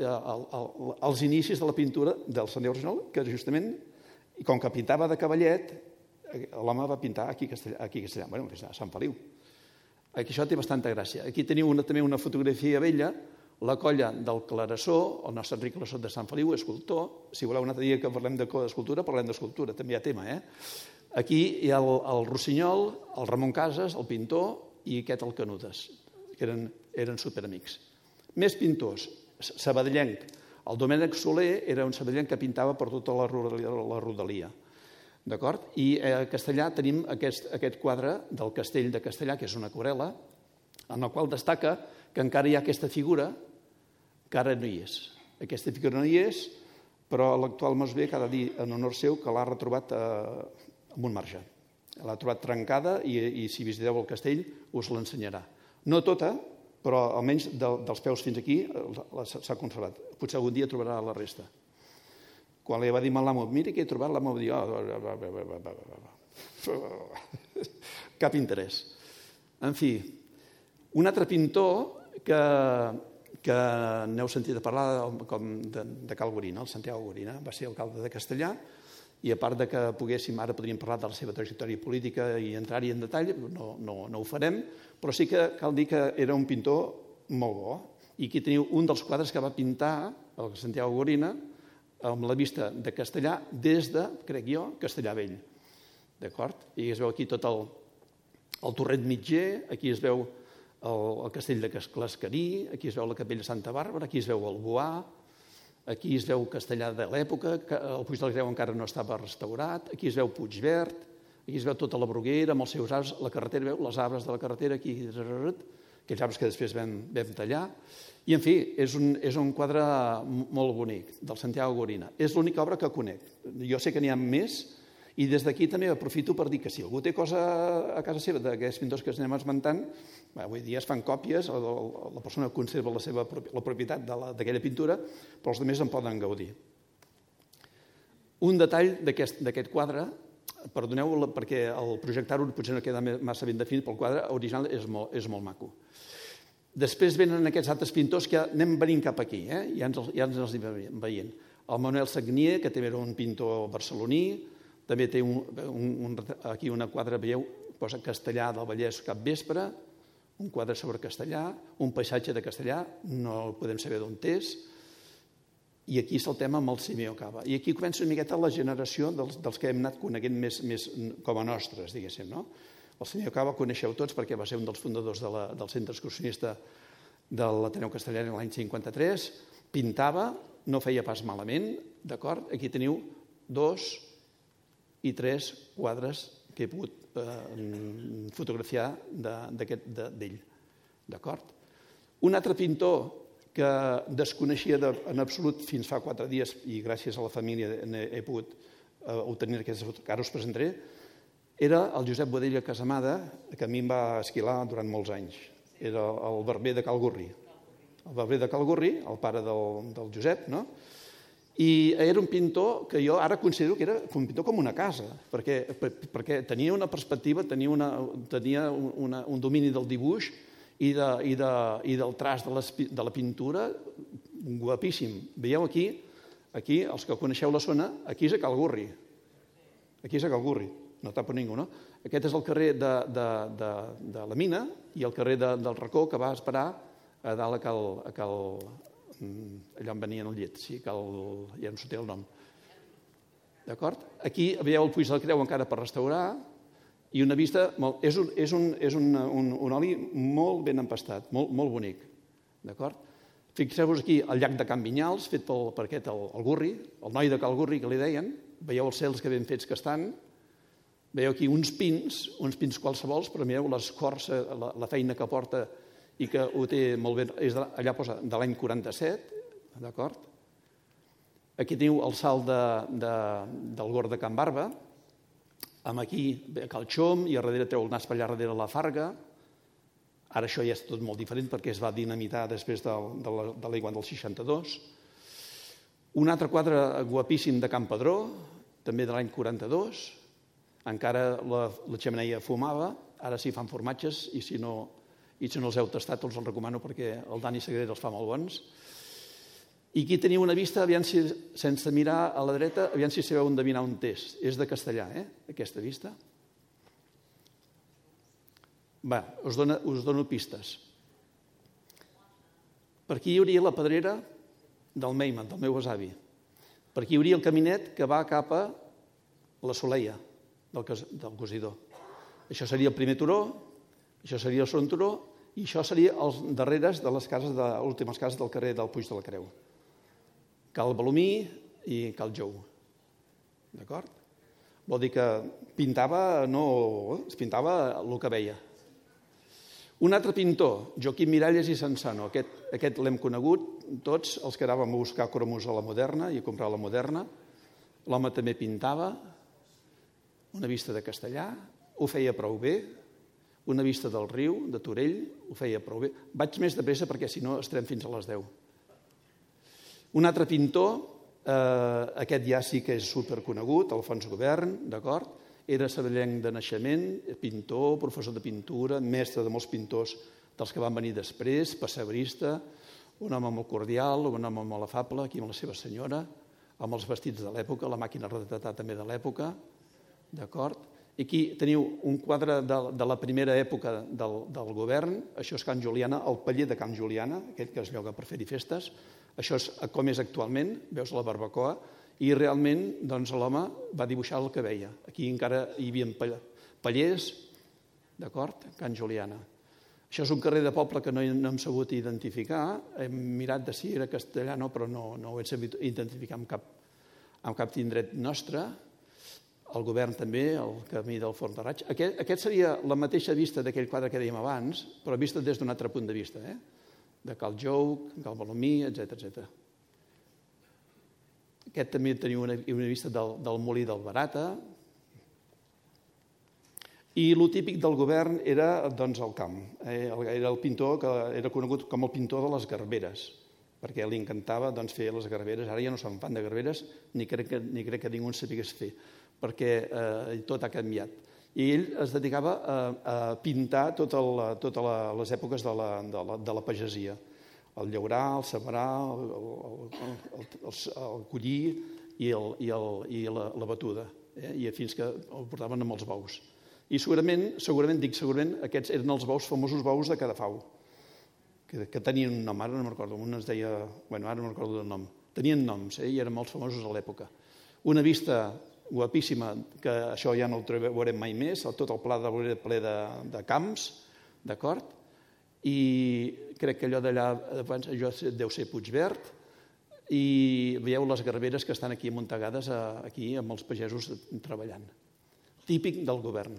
els inicis de la pintura del Santiago Rossinyol, que justament, com que pintava de cavallet, l'home va pintar aquí a Castellà, a Sant Feliu. Aquí això té bastanta gràcia. Aquí teniu també una fotografia vella, la colla del Clarasó, el nostre Enric Clarasó de Sant Feliu, escultor. Si voleu un altre dia que parlem d'escultura, parlem d'escultura, també hi ha tema. Aquí hi ha el Rossinyol, el Ramon Casas, el pintor, i aquest el Canudes, que eren superamics. Més pintors, sabadellenc. El Domènec Soler era un sabadellenc que pintava per tota la rodalia. D'acord? I a Castellà tenim aquest quadre del Castell de Castellà, que és una aquarel·la, en el qual destaca que encara hi ha aquesta figura, que ara no hi és. Aquesta figura no hi és, però l'actual Mosbé ha de dir en honor seu que l'ha retrobat a Montmarge. L'ha trobat trencada i si visiteu el castell us l'ensenyarà. No tota, però almenys dels peus fins aquí s'ha conservat. Potser algun dia trobarà la resta. Quan li va dir a l'amo, mira que he trobat, l'amo va dir, cap interès. En fi, un altre pintor que n'heu sentit a parlar de Cal Gorina, el Santiago Gorina, va ser alcalde de Castellà, i a part que ara podríem parlar de la seva trajectòria política i entrar-hi en detall, no ho farem, però sí que cal dir que era un pintor molt bo. I aquí teniu un dels quadres que va pintar el Santiago Gorina amb la vista de Castellà des de, crec jo, Castellà Vell. D'acord? I es veu aquí tot el torrent mitger, aquí es veu el castell de Clascarí, aquí es veu la capella Santa Bàrbara, aquí es veu el Boà, aquí es veu Castellà de l'època, el Puig del Greu encara no estava restaurat, aquí es veu Puigverd, aquí es veu tota la Bruguera amb els seus arbres, la carretera, veu les arbres de la carretera, aquí, aquells arbres que després vam tallar. I, en fi, és un quadre molt bonic, del Santiago Gorina. És l'única obra que conec. Jo sé que n'hi ha més, i des d'aquí també aprofito per dir que si algú té cosa a casa seva d'aquests pintors que ens anem esmentant, avui dia es fan còpies, la persona conserva la propietat d'aquella pintura, però els altres en poden gaudir. Un detall d'aquest quadre, perdoneu perquè el projectar-ho potser no queda massa ben definit, però el quadre original és molt maco. Després venen aquests altres pintors que anem venint cap aquí, ja ens els anem veient. El Manuel Sagnier, que també era un pintor barceloní, també té aquí una quadre, veieu, posa Castellà del Vallès cap vespre, un quadre sobre Castellà, un paisatge de Castellà, no podem saber d'on és, i aquí saltem amb el Simeó Cava. I aquí comença una miqueta la generació dels que hem anat coneguent més com a nostres, diguéssim, no? El Simeó Cava coneixeu tots perquè va ser un dels fundadors del centre excursionista de l'Ateneu Castellà l'any 53, pintava, no feia pas malament, d'acord? Aquí teniu 2 i 3 quadres que he pogut fotografiar d'ell, d'acord? Un altre pintor que desconeixia en absolut fins fa 4 dies, i gràcies a la família he pogut obtenir aquestes fotos que ara us presentaré, era el Josep Boadella Casamada, que a mi em va esquilar durant molts anys. Era el barber de Cal Gurri. El barber de Cal Gurri, el pare del Josep, no? I era un pintor que jo ara considero que era un pintor com una casa, perquè tenia una perspectiva, tenia un domini del dibuix i del traç de la pintura guapíssim. Veieu aquí, els que coneixeu la zona, aquí és a Cal Gurri. Aquí és a Cal Gurri, no tapa ningú, no? Aquest és el carrer de la Mina i el carrer del Racó, que va esperar a dalt allà on venien el llet, sí, ja no sé el nom. D'acord? Aquí veieu el Puig del Creu encara per restaurar i una vista... És un oli molt ben empastat, molt bonic. D'acord? Fixeu-vos aquí el llac de Can Vinyals, fet per aquest, el Gurri, el noi de Cal Gurri que li deien. Veieu els cels que ben fets que estan. Veieu aquí uns pins qualsevols, però mireu l'escorça, la feina que porta i que ho té molt bé, allà posa de l'any 47, d'acord? Aquí teniu el salt del Gord de Can Barba, amb aquí Cal Xom, i a darrere treu el nas per allà darrere la Farga. Ara això ja és tot molt diferent perquè es va dinamitar després de l'aiguant del 62. Un altre quadre guapíssim de Can Padró, també de l'any 42. Encara la xemeneia fumava, ara sí fan formatges i si no els heu tastat els recomano perquè el Dani Sagrera els fa molt bons. I aquí teniu una vista, sense mirar a la dreta, aviam si sabeu endevinar on és. És de Castellà, aquesta vista. Va, us dono pistes. Per aquí hi hauria la pedrera del Meiman, del meu besavi. Per aquí hi hauria el caminet que va cap a la Soleia del cosidor. Això seria el primer turó, això seria el segon turó i això seria els darreres de les últimes cases del carrer del Puig de la Creu. Cal Balomí i Cal Jou. D'acord? Vol dir que pintava el que veia. Un altre pintor, Joaquim Miralles i Sansano. Aquest l'hem conegut tots, els que anàvem a buscar cromos a la Moderna i a comprar a la Moderna. L'home també pintava, una vista de Castellà, ho feia prou bé, una vista del riu, de Torell, ho feia prou bé. Vaig més de pressa perquè si no estarem fins a les 10. Un altre pintor, aquest ja sí que és superconegut, Alfons Govern, d'acord? Era saballenc de naixement, pintor, professor de pintura, mestre de molts pintors dels que van venir després, pessebrista, un home molt cordial, un home molt afable, aquí amb la seva senyora, amb els vestits de l'època, la màquina a retratar també de l'època, d'acord? I aquí teniu un quadre de la primera època del govern, això és Can Juliana, el paller de Can Juliana, aquell que es lloga per fer-hi festes, això és com és actualment, veus la barbacoa, i realment l'home va dibuixar el que veia. Aquí encara hi havia pallers, d'acord? Can Juliana. Això és un carrer de poble que no hem sabut identificar, hem mirat de si era castellano, però no ho hem sabut identificar amb cap indret nostre. El govern també, el camí del Forn de Raig. Aquest seria la mateixa vista d'aquell quadre que dèiem abans, però vista des d'un altre punt de vista, de Cal Jou, Cal Balomí, etc. Aquest també tenia una vista del molí del Barata. I el típic del govern era el camp. Era el pintor que era conegut com el pintor de les garberes, perquè li encantava fer les garberes. Ara ja no se'n fan de garberes, ni crec que ningú en sapigués fer. perquè tot ha canviat. I ell es dedicava a pintar totes les èpoques de la pagesia. El llaurar, el sembrar, el collir i la batuda, i fins que el portaven amb els bous. I segurament, aquests eren els famosos bous de Cadafau, que tenien un nom, ara no me'n recordo, un es deia, ara no me'n recordo del nom, tenien noms i eren molt famosos a l'època. Una vista guapíssima, que això ja no ho veurem mai més, tot el pla de Bolera ple de camps, d'acord? I crec que allò d'allà deu ser Puigverd, i veieu les garberes que estan aquí amuntegades aquí amb els pagesos treballant. Típic del govern.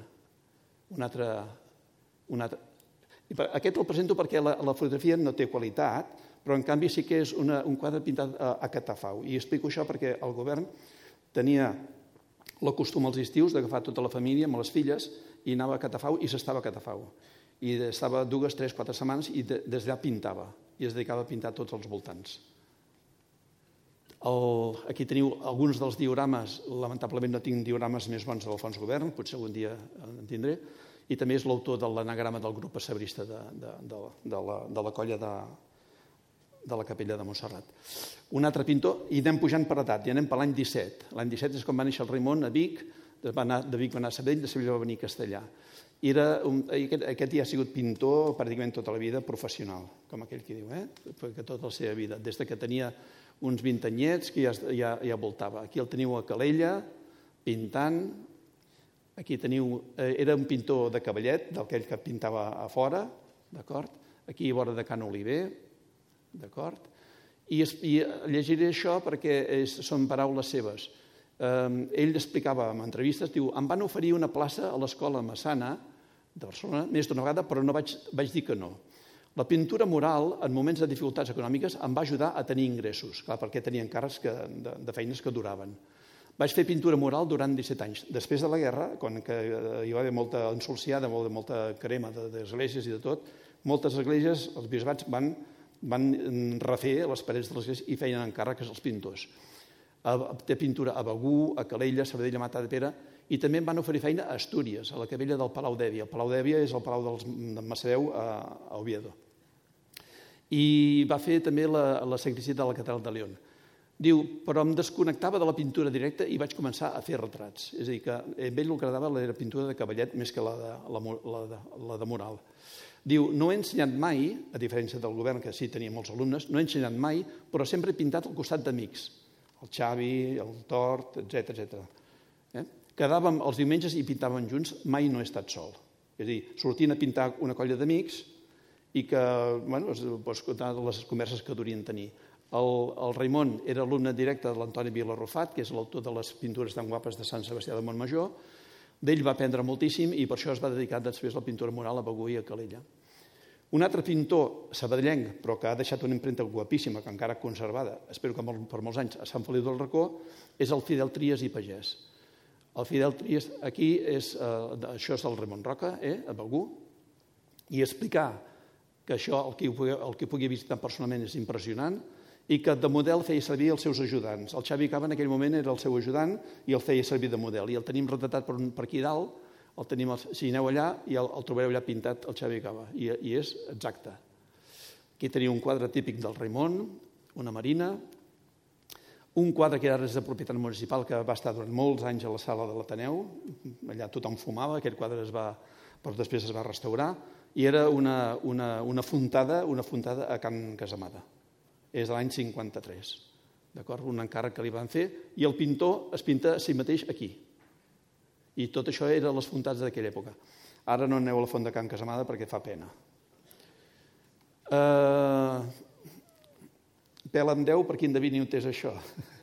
Aquest el presento perquè la fotografia no té qualitat, però en canvi sí que és un quadre pintat a catafau. I explico això perquè el govern tenia el costum als estius d'agafar tota la família amb les filles i anava a catafau i s'estava a catafau. I estava 2, 3, 4 setmanes i des d'allà pintava i es dedicava a pintar tots els voltants. Aquí teniu alguns dels diorames, lamentablement no tinc diorames més bons de l'Alfons Govern, potser algun dia en tindré, i també és l'autor de l'anagrama del grup pessebrista de la colla de la capella de Montserrat. Un altre pintor, i anem pujant per edat, i anem per l'any 17. L'any 17 és quan va néixer el Raimon a Vic, de Vic va anar a Sabadell, de Sabadell va venir a Castellà. Aquest ja ha sigut pintor pràcticament tota la vida professional, com aquell que diu, perquè tota la seva vida, des que tenia uns 20 anyets que ja voltava. Aquí el teniu a Calella, pintant. Aquí teniu, era un pintor de cavallet, d'aquell que pintava a fora, d'acord? Aquí a vora de Can Oliver, d'acord? I llegiré això perquè són paraules seves. Ell explicava en entrevistes, diu, em van oferir una plaça a l'escola Massana de Barcelona més d'una vegada, però no vaig dir que no. La pintura mural, en moments de dificultats econòmiques, em va ajudar a tenir ingressos, clar, perquè tenia encàrrecs de feines que duraven. Vaig fer pintura mural durant 17 anys. Després de la guerra, quan hi va haver molta ensolciada, molta crema d'esglésies i de tot, moltes esglésies, els bisbats van refer les parets de l'església i feien encàrrecs als pintors. Té pintura a Begur, a Calella, a Sabadell, a Matadepera, i també em van oferir feina a Astúries, a la capella del Palau d'Èvia. El Palau d'Èvia és el Palau de Macedeu a Oviedo. I va fer també la sagristia de la Catedral de León. Diu, però em desconnectava de la pintura directa i vaig començar a fer retrats. És a dir, que a ell el que agradava era la pintura de cavallet més que la de mural. Diu, no he ensenyat mai, a diferència del govern, que sí tenia molts alumnes, no he ensenyat mai, però sempre he pintat al costat d'amics. El Xavi, el Tort, etc. Quedàvem els diumenges i pintàvem junts, mai no he estat sol. És a dir, sortint a pintar una colla d'amics i que, es pots contar les converses que durien tenir. El Raimon era alumne directe de l'Antoni Vilarrufat, que és l'autor de les pintures tan guapes de Sant Sebastià de Montmajor. D'ell va aprendre moltíssim i per això es va dedicar després a la pintura mural a Begur i a Calella. Un altre pintor sabadellenc, però que ha deixat una empremta guapíssima, que encara conservada, espero que per molts anys, a Sant Feliu del Racó, és el Fidel Trias i Pagès. El Fidel Trias, aquí, això és el Ramon Roca, a Begur, i explicar que això, el que pugui visitar personalment, és impressionant, i que de model feia servir els seus ajudants. El Xavi Cava en aquell moment era el seu ajudant i el feia servir de model. I el tenim retratat per aquí dalt, si aneu allà, i el trobareu allà pintat, el Xavi Cava, i és exacte. Aquí teniu un quadre típic del Raimon, una marina, un quadre que ara és de propietat municipal que va estar durant molts anys a la sala de l'Ateneu, allà tothom fumava, aquest quadre però després es va restaurar, i era una fontada a Can Casamada. És de l'any 53, d'acord? Un encàrrec que li van fer, i el pintor es pinta a si mateix aquí. I tot això eren les fontats d'aquella època. Ara no aneu a la font de Can Casamada perquè fa pena. Pela amb 10 per qui endevini on és això.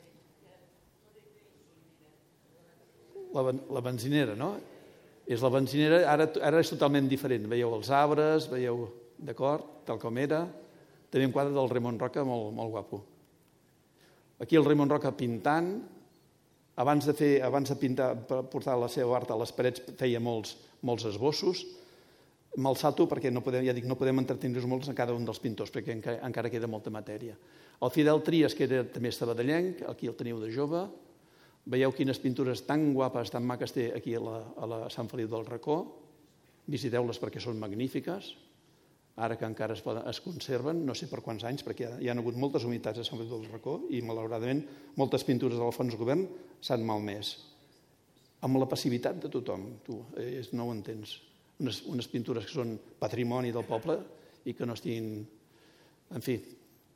La benzinera, no? És la benzinera, ara és totalment diferent. Veieu els arbres, veieu, d'acord, tal com era. També un quadre del Ramon Roca molt guapo. Aquí el Ramon Roca pintant, abans de pintar, portar la seva art a les parets, feia molts esbossos. Me'l salto perquè no podem entretenir-nos molts en cada un dels pintors, perquè encara queda molta matèria. El Fidel Trias, que era també sabadellenc, aquí el teniu de jove. Veieu quines pintures tan guapes, tan maques té aquí a la Sant Feliu del Racó. Visiteu-les perquè són magnífiques. Ara que encara es conserven, no sé per quants anys, perquè hi ha hagut moltes unitats a Sant Feliu del Racó i, malauradament, moltes pintures de l'Alfons Govern s'han malmès. Amb la passivitat de tothom, tu, no ho entens. Unes pintures que són patrimoni del poble i que no estiguin... En fi,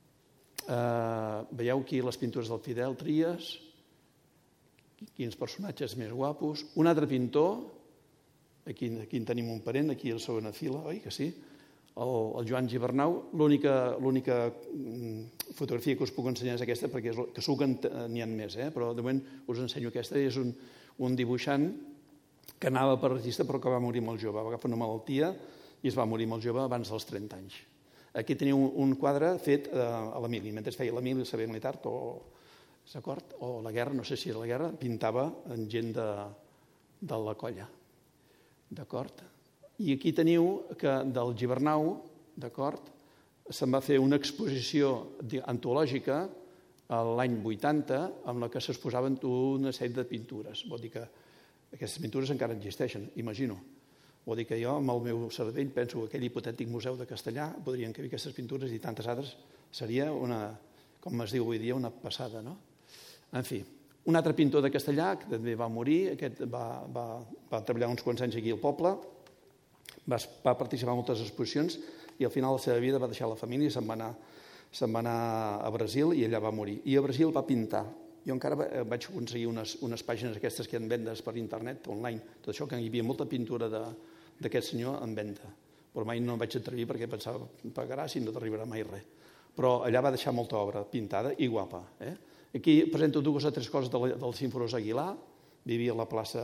veieu aquí les pintures del Fidel Trias, quins personatges més guapos. Un altre pintor, aquí en tenim un parent, aquí a la segona fila, oi que sí? El Joan Gibernau. L'única fotografia que us puc ensenyar és aquesta, perquè que segur que n'hi ha més, però de moment us ensenyo aquesta. És un dibuixant que anava per artista però que va morir molt jove. Va agafar una malaltia i es va morir molt jove abans dels 30 anys. Aquí teniu un quadre fet a l'Emili. Mentre feia l'Emili, el servei militar, o la guerra, no sé si era la guerra, pintava en gent de la colla. D'acord? I aquí teniu que del Gibernau, d'acord, se'n va fer una exposició antològica l'any 80 amb la que s'exposaven una sèrie de pintures. Vol dir que aquestes pintures encara existeixen, imagino. Vol dir que jo, amb el meu cervell, penso que aquell hipotètic museu de Castellà podrien caber aquestes pintures i tantes altres. Seria com es diu avui dia, una passada, no? En fi, un altre pintor de Castellà, que també va morir, aquest va treballar uns quants anys aquí al poble, va participar en moltes exposicions i al final de la seva vida va deixar la família i se'n va anar a Brasil i allà va morir. I a Brasil va pintar. Jo encara vaig aconseguir unes pàgines aquestes que hi ha vendes per internet, online, tot això, que hi havia molta pintura d'aquest senyor en venda. Però mai no em vaig atrevir perquè pensava, pagarà si no t'arribarà mai res. Però allà va deixar molta obra pintada i guapa. Aquí presento dues o tres coses del Simfrós Aguilar. Vivia a la plaça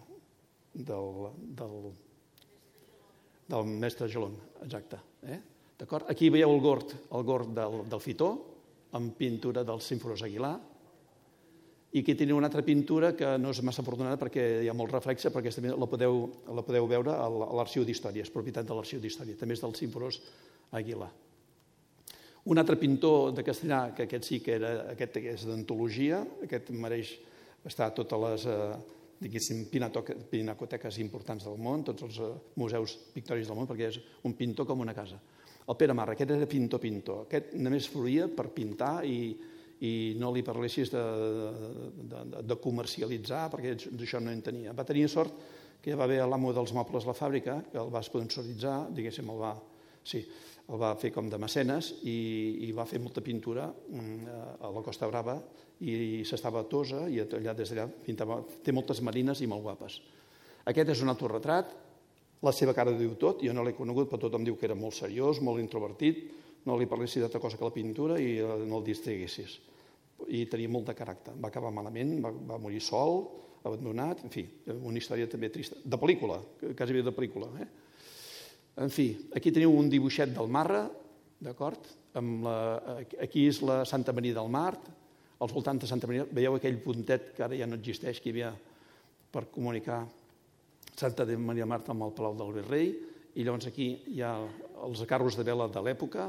del mestre Gelon, exacte. D'acord? Aquí veieu el gord del Fitó, amb pintura del Simfrós Aguilar. I aquí teniu una altra pintura que no és massa afortunada perquè hi ha molt reflexe, perquè aquesta la podeu veure a l'Arxiu d'Història, és propietat de l'Arxiu d'Història, també és del Simfrós Aguilar. Un altre pintor de Castellà, que aquest sí que aquest és d'antologia, aquest mereix estar a totes les pinacoteques importants del món, tots els museus pictòrics del món, perquè és un pintor com una casa. El Pere Marra, aquest era pintor. Aquest només fruïa per pintar i no li parlessis de comercialitzar, perquè d'això no en tenia. Va tenir sort que va haver l'amo dels mobles La Fàbrica, que el va sponsoritzar, diguéssim, el va fer com de mecenes i va fer molta pintura a la Costa Brava i s'estava a Tosa i allà des d'allà pintava. Té moltes marines i molt guapes. Aquest és un autoretrat, la seva cara diu tot, jo no l'he conegut, però tothom diu que era molt seriós, molt introvertit, no li parlessis d'altra cosa que la pintura i no el distraguessis. I tenia molt de caràcter. Va acabar malament, va morir sol, abandonat, en fi, una història també trista. De pel·lícula, quasi bé de pel·lícula. En fi, aquí teniu un dibuixet del Marra, d'acord? Aquí és la Santa Maria del Mart, als voltants de Santa Maria, veieu aquell puntet que ara ja no existeix, que hi havia per comunicar Santa Maria del Mart amb el Palau del Virrei, i llavors aquí hi ha els carros de vela de l'època.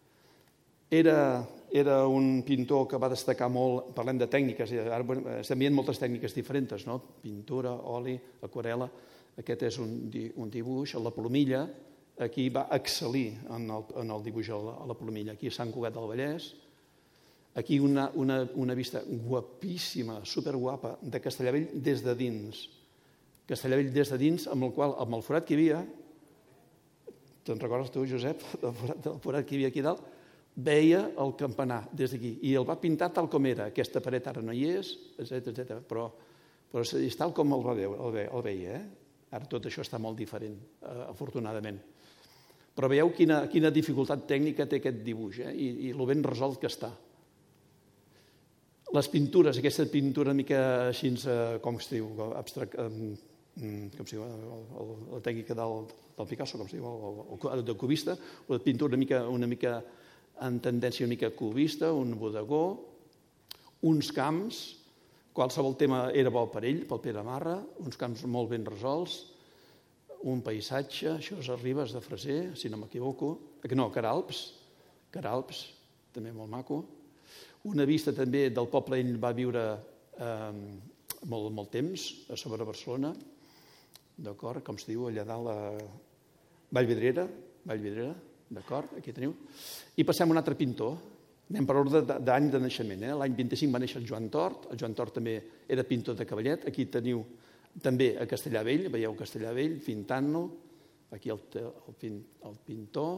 Era un pintor que va destacar molt, parlem de tècniques, ara estem veient moltes tècniques diferents, no? Pintura, oli, aquarel·la, aquest és un dibuix, a la plomilla, aquí va excel·lir en el dibuix a la plomilla, aquí a Sant Cugat del Vallès, aquí una vista guapíssima, superguapa, de Castellavell des de dins. Castellavell des de dins, amb el forat que hi havia, te'n recordes tu, Josep, del forat que hi havia aquí dalt, veia el campanar des d'aquí i el va pintar tal com era. Aquesta paret ara no hi és, etc. Però és tal com el veia. Ara tot això està molt diferent, afortunadament. Però veieu quina dificultat tècnica té aquest dibuix i el ben resolt que està. Les pintures, aquesta pintura una mica així, com es diu, abstracta, com es diu, la tècnica del Picasso, com es diu, el cubista, la pintura una mica en tendència una mica cubista, un bodegó, uns camps, qualsevol tema era bo per ell, pel Pere Marra, uns camps molt ben resolts, un paisatge, això és Ribes de Freser, si no m'equivoco, no, Queralbs, també molt maco, una vista també del poble, ell va viure molt temps, a sobre Barcelona, d'acord, com es diu, allà dalt a Vallvidrera, d'acord, aquí teniu. I passem a un altre pintor, anem per ordre d'any de naixement. L'any 25 va néixer el Joan Tort també era pintor de cavallet. Aquí teniu també a Castellar Vell, veieu Castellar Vell, pintant-lo, aquí el pintor.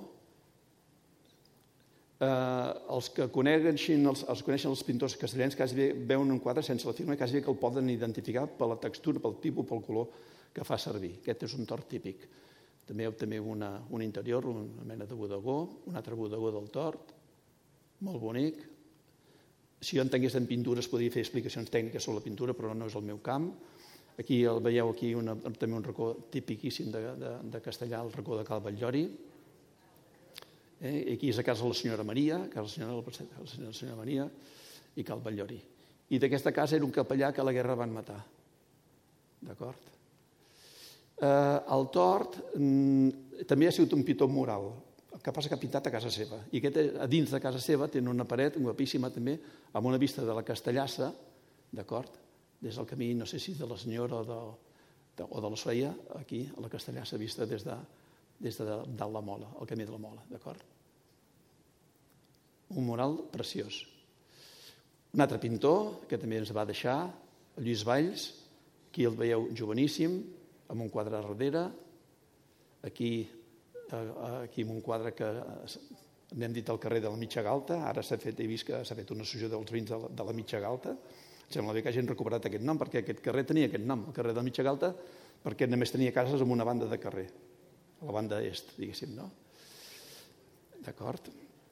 Els que coneixen els pintors castellans quasi bé veuen un quadre sense la firma, quasi bé que el poden identificar per la textura, pel tipus, pel color que fa servir. Aquest és un tort típic. També un interior, una mena de bodegó, un altre bodegó del tort, molt bonic. Si jo entengués en pintures podria fer explicacions tècniques sobre la pintura, però no és el meu camp. Aquí veieu també un racó tipiquíssim de Castellà, el racó de Cal Batllori. Aquí és a casa la senyora Maria, la senyora Maria i Cal Batllori. I d'aquesta casa era un capellà que a la guerra van matar. D'acord? El Tort també ha sigut un pintor mural, el que passa que ha pintat a casa seva. I a dins de casa seva tenen una paret guapíssima també, amb una vista de la Castellassa, d'acord? Des del camí, no sé si de la senyora o de la Soia, aquí, a la Castellassa, vista des de dalt la Mola, el camí de la Mola, d'acord? Un mural preciós. Un altre pintor, que també ens va deixar, el Lluís Valls, aquí el veieu joveníssim, amb un quadre darrere, aquí amb un quadre que n'hem dit al carrer de la Mitja Galta, ara he vist que s'ha fet una associació dels vins de la Mitja Galta, sembla bé que hagin recuperat aquest nom, perquè aquest carrer tenia aquest nom, el carrer de la Mitja Galta, perquè només tenia cases amb una banda de carrer, a la banda est, diguéssim, no? D'acord?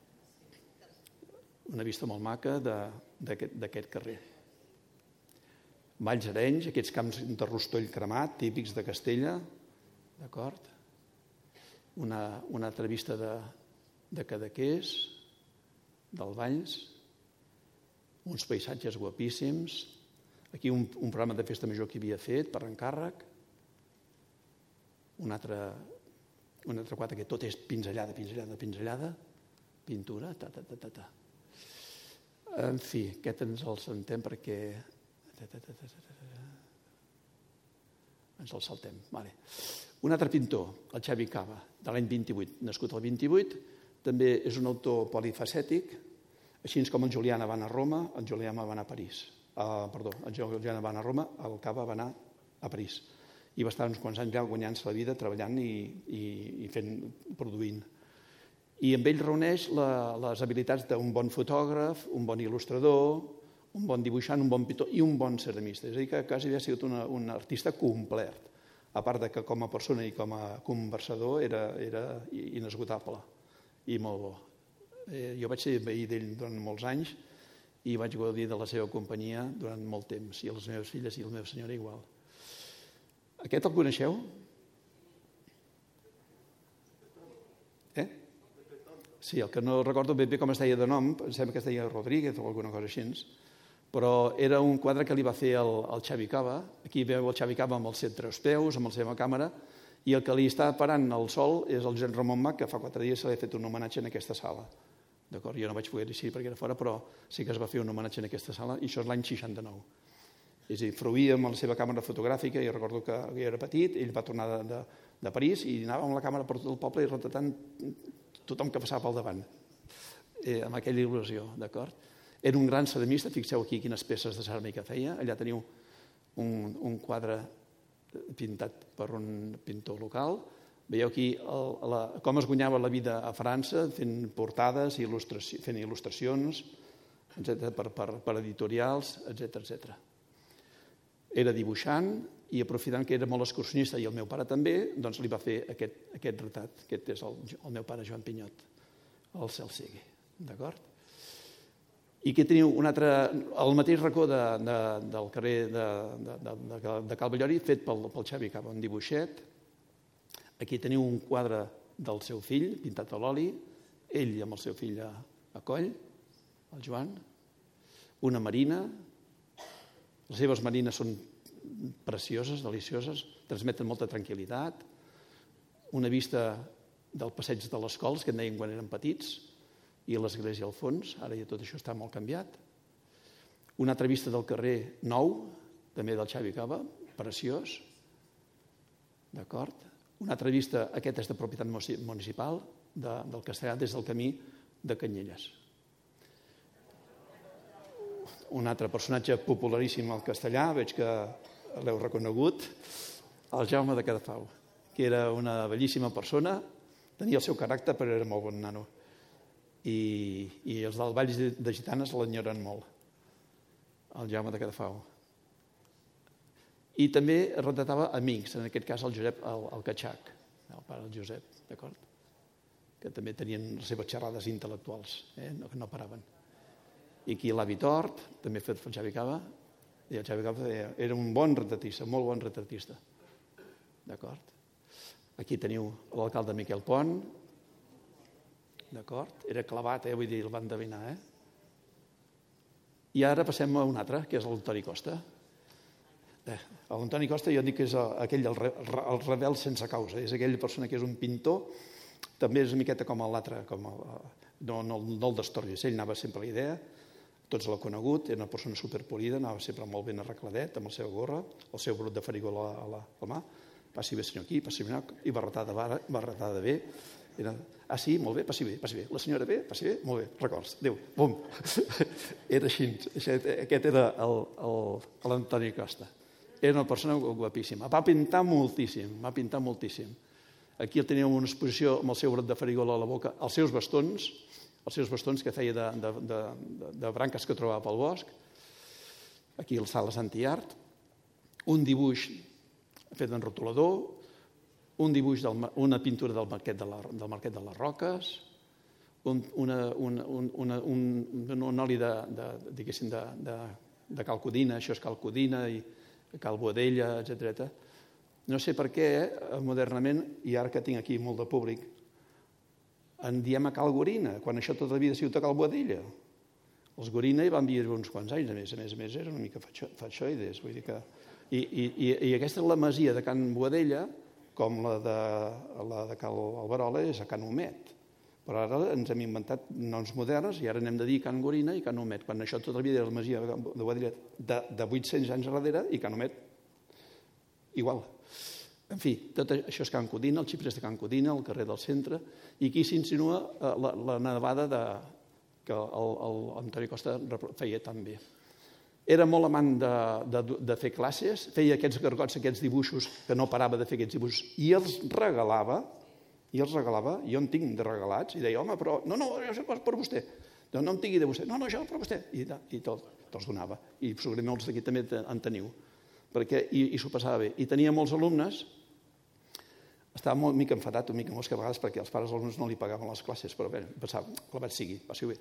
Una vista molt maca d'aquest carrer. Valls Arenys, aquests camps de rostoll cremat, típics de Castella, d'acord? Una altra vista de Cadaqués, del Valls, uns paisatges guapíssims, aquí un programa de festa major que havia fet per encàrrec, un altre quadre que tot és pinzellada, pintura, En fi, aquest ens el saltem perquè... Ens el saltem. Un altre pintor, el Xavi Cava, de l'any 28, nascut al 28, també és un autor polifacètic, així com el Juliana va anar a Roma, el Juliana va anar a París. El Juliana va anar a Roma, el Cava va anar a París. I va estar uns quants anys allà guanyant-se la vida, treballant i produint. I amb ell reuneix les habilitats d'un bon fotògraf, un bon il·lustrador, un bon dibuixant, un bon pintor i un bon ceramista. És a dir, que quasi havia sigut un artista complet, a part que com a persona i com a conversador era inesgotable i molt bo. Jo vaig ser veí d'ell durant molts anys i vaig gaudir de la seva companyia durant molt temps, i les meves filles i la meva senyora igual. Aquest el coneixeu? Sí, el que no recordo ben bé com es deia de nom, em sembla que es deia Rodríguez o alguna cosa així, però era un quadre que li va fer el Xavi Cava. Aquí veu el Xavi Cava amb els 103 peus, amb la seva càmera, i el que li està parant el sol és el Josep Ramon Mac, que fa 4 dies se li ha fet un homenatge en aquesta sala. D'acord? Jo no vaig poder dir perquè era fora, però sí que es va fer un homenatge en aquesta sala, i això és l'any 69. És a dir, fruïa amb la seva càmera fotogràfica, i recordo que jo era petit, ell va tornar de París i anava amb la càmera per tot el poble i retratant tothom que passava pel davant, amb aquella il·lusió, d'acord? Era un gran ceramista, fixeu aquí quines peces de ceràmica feia. Allà teniu un quadre pintat per un pintor local. Veieu aquí com es guanyava la vida a França, fent portades, fent il·lustracions, per editorials, etc. Era dibuixant i aprofitant que era molt excursionista i el meu pare també, doncs li va fer aquest retrat. Aquest és el meu pare Joan Pinyot, el cel sigui, d'acord? I aquí teniu el mateix racó del carrer de Cal Batllori fet pel Xavi Cava, un dibuixet. Aquí teniu un quadre del seu fill, pintat a l'oli, ell amb el seu fill a coll, el Joan, una marina. Les seves marines són precioses, delicioses, transmeten molta tranquil·litat, una vista del passeig de les Cols, que en deien quan eren petits, i l'església al fons, ara ja tot això està molt canviat. Una altra vista del carrer Nou, també del Xavi Cava, preciós, d'acord? Una altra vista, aquest és de propietat municipal, del Castellà, des del camí de Canyelles. Un altre personatge popularíssim al Castellà, veig que l'heu reconegut, el Jaume de Cadafau, que era una bellíssima persona, tenia el seu caràcter, però era molt bon nano. I els del Valls de Gitanes l'enyoren molt, el Jaume de Cadafau. I també retratava amics, en aquest cas el Josep el Catxac, el pare del Josep, d'acord? Que també tenien les seves xerrades intel·lectuals, no paraven. I aquí l'avi Tort, també fet pel Xavi Cava, i el Xavi Cava era un bon retratista, molt bon retratista, d'acord? Aquí teniu l'alcalde Miquel Pont, d'acord? Era clavat, vull dir, el van endevinar, I ara passem a un altre, que és l'Antoni Costa. L'Antoni Costa jo dic que és aquell el rebel sense causa, és aquella persona que és un pintor, també és una miqueta com l'altre, no el d'Astorges, ell anava sempre a la idea, tots l'ha conegut, era una persona superpolida, anava sempre molt ben arregladet, amb la seva gorra, el seu brut de farigola a la mà, passi bé senyor aquí, passi bé, i barretada bé. Sí, molt bé, passi bé. La senyora bé, passi bé, molt bé, records, adéu, bum. Era així, aquest era l'Antoni Costa. Era una persona guapíssima. Va pintar moltíssim. Aquí el teníem una exposició amb el seu brot de farigola a la boca, els seus bastons que feia de branques que trobava pel bosc. Aquí el Sala Santiart. Un dibuix fet en rotulador, un dibuix, una pintura del Marquet de les Roques, un oli de calcodina, això és calcodina, i Cal Boadella, etc. No sé per què, modernament, i ara que tinc aquí molt de públic, en diem a Cal Gorina, quan això tota la vida ha sigut a Cal Boadella. Els Gorina hi van viure uns quants anys, a més, era una mica fatxoides, vull dir que... I aquesta és la masia de Can Boadella, com la de Cal Alberola és a Can Homet. Però ara ens hem inventat noms moderns i ara anem de dir Can Gorina i Can Homet, quan això tota la vida era la masia de Boadella de 800 anys darrere i Can Homet igual. En fi, tot això és Can Codina, el xiprés de Can Codina, el carrer del centre, i aquí s'insinua la nevada que l'Antoni Costa feia tan bé. Era molt amant de fer classes, feia aquests gargots, aquests dibuixos, que no parava de fer aquests dibuixos, i els regalava, jo en tinc de regalats, i deia, home, però no, això és per vostè, no em tingui de vostè, no, això és per vostè, i te'ls donava, i segurament els d'aquí també en teniu, i s'ho passava bé. I tenia molts alumnes, estava una mica enfadat, una mica mosca a vegades, perquè els pares dels alumnes no li pagaven les classes, però bé, pensava, clavat sigui, passi-ho bé.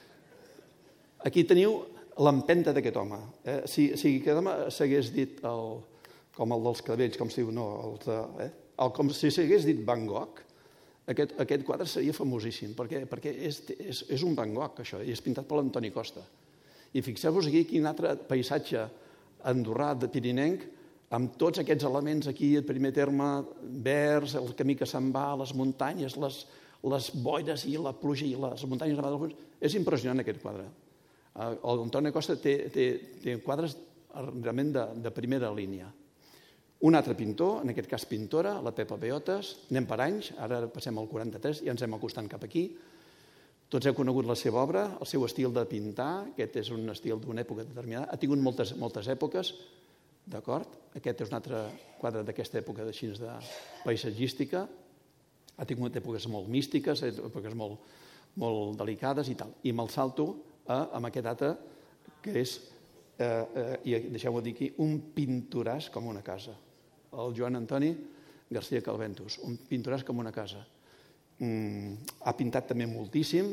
Aquí teniu l'empenta d'aquest home. Si aquest home s'hagués dit, com el dels cabells, com si diu, no, com si s'hagués dit Van Gogh, aquest quadre seria famosíssim, perquè és un Van Gogh, això, i és pintat per l'Antoni Costa. I fixeu-vos aquí quin altre paisatge andorrà de pirinenc, amb tots aquests elements aquí, el primer terme, verds, el camí que se'n va, les muntanyes, les boires i la pluja i les muntanyes nevades. És impressionant aquest quadre. L'Antoni Costa té quadres realment de primera línia. Un altre pintor, en aquest cas pintora, la Pepa Beotes, anem per anys, ara passem al 43, ja ens hem acostant cap aquí. Tots heu conegut la seva obra, el seu estil de pintar, aquest és un estil d'una època determinada, ha tingut moltes èpoques, d'acord? Aquest és un altre quadre d'aquesta època així de paisatgística, ha tingut èpoques molt místiques, èpoques molt delicades i tal. I me'l salto amb aquest altre, que és, i deixeu-m'ho dir aquí, un pintoràs com una casa. El Joan Antoni García Calventus, un pintoràs com una casa. Ha pintat també moltíssim.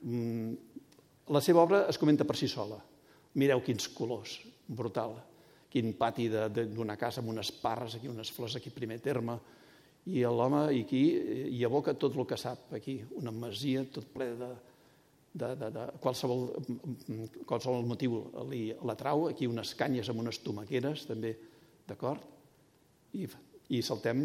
La seva obra es comenta per si sola. Mireu quins colors, brutal. Quin pati d'una casa amb unes parres, aquí unes flors, aquí primer terme. I l'home aquí hi aboca tot el que sap aquí. Una masia tot ple de qualsevol motiu l'atrau. Aquí unes canyes amb unes tomaqueres, també, d'acord? I saltem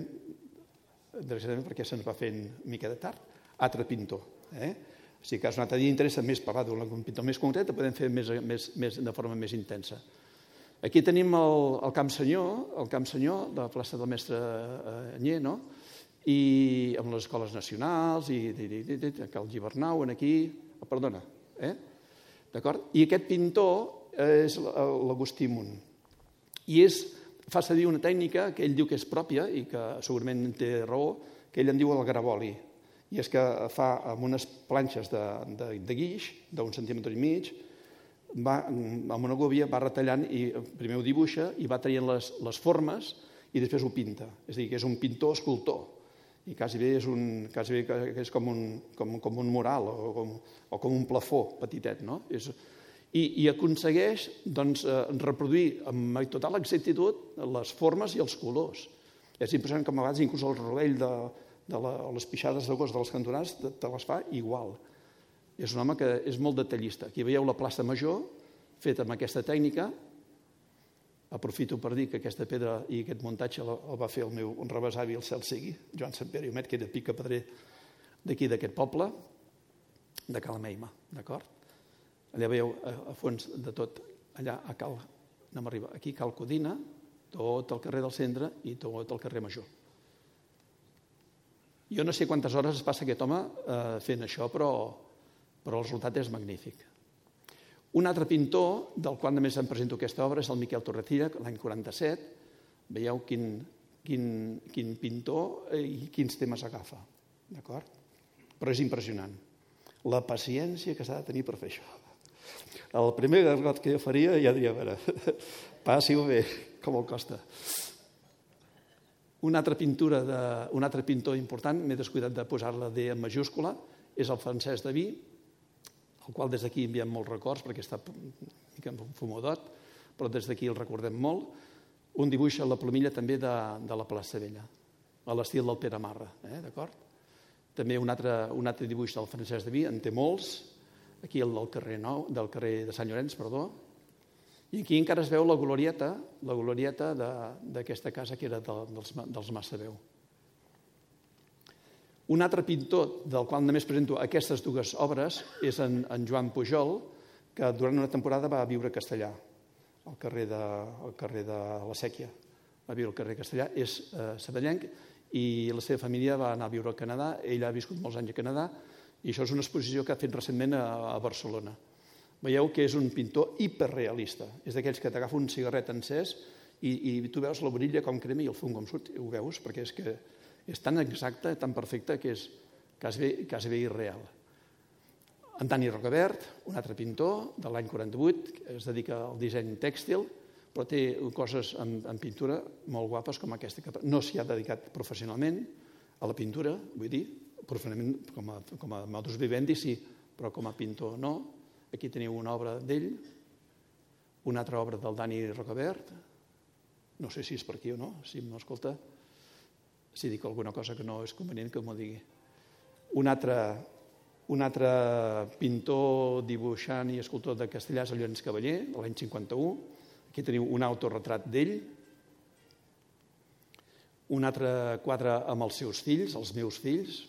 perquè se'ns va fent una mica de tard. Altre pintor. Si que és un altre dia interessa més parlar d'un pintor més concret, ho podem fer de forma més intensa. Aquí tenim el Camp Senyor de la plaça del Mestre Anyer, no? I amb les escoles nacionals, i el Gibernau, aquí... Perdona, d'acord? I aquest pintor és l'Agustí Munt. I fa servir una tècnica que ell diu que és pròpia i que segurament té raó, que ell en diu el graboli. I és que fa amb unes planxes de guix, d'un centímetre i mig, amb una gòbia va retallant i primer ho dibuixa i va traient les formes i després ho pinta. És a dir, que és un pintor-escultor. I quasi bé és com un mural o com un plafó petitet, no? I aconsegueix reproduir amb total exactitud les formes i els colors. És impressionant com a vegades inclús el rovell de les pixades de gos de les cantonades te les fa igual. És un home que és molt detallista. Aquí veieu la plaça Major, feta amb aquesta tècnica. Aprofito per dir que aquesta pedra i aquest muntatge el va fer el meu rebesavi, el cel sigui, Joan Santpere i Omet, que era picapedrer d'aquí, d'aquest poble, de Cala Meima, d'acord? Allà veieu a fons de tot, allà a Cal, anem a arribar, aquí Cal Codina, tot el carrer del centre i tot el carrer Major. Jo no sé quantes hores es passa aquest home fent això, però el resultat és magnífic. Un altre pintor, del qual només em presento aquesta obra, és el Miquel Torrecilla, l'any 47. Veieu quin pintor i quins temes agafa. D'acord? Però és impressionant. La paciència que s'ha de tenir per fer això. El primer gargot que jo faria ja diria, a veure, passi-ho bé, com el costa. Un altre pintor important, m'he descuidat de posar la D en majúscula, és el Francesc Daví, el qual des d'aquí enviem molts records, perquè està una mica fumodot, però des d'aquí el recordem molt. Un dibuix a la plomilla també de la plaça Vella, a l'estil del Pere Marra, d'acord? També un altre dibuix del Francesc Daví, en té molts, aquí el del carrer de Sant Llorenç, perdó, i aquí encara es veu la glorieta d'aquesta casa que era dels Massaveu. Un altre pintor del qual només presento aquestes dues obres és en Joan Pujol, que durant una temporada va viure a Castellà, al carrer de la Sèquia. Va viure al carrer de Castellà, és sabadellenc, i la seva família va anar a viure al Canadà, ell ha viscut molts anys a Canadà, i això és una exposició que ha fet recentment a Barcelona. Veieu que és un pintor hiperrealista, és d'aquells que t'agafa un cigarret encès i tu veus la brilla com crema i el fum com surt, ho veus, perquè és que és tan exacte, tan perfecte, que és quasi bé irreal. Antoni Rocabert, un altre pintor de l'any 48, que es dedica al disseny tèxtil, però té coses en pintura molt guapes com aquesta, que no s'hi ha dedicat professionalment a la pintura, vull dir, professionalment com a modus vivendi sí, però com a pintor no. Aquí teniu una obra d'ell, una altra obra del Dani Rocabert, no sé si és per aquí o no, si m'escolta, si dic alguna cosa que no és convenient que m'ho digui. Un altre pintor, dibuixant i escultor de Castellà és el Llorenç Cavaller, de l'any 51. Aquí teniu un autorretrat d'ell. Un altre quadre amb els seus fills, els meus fills.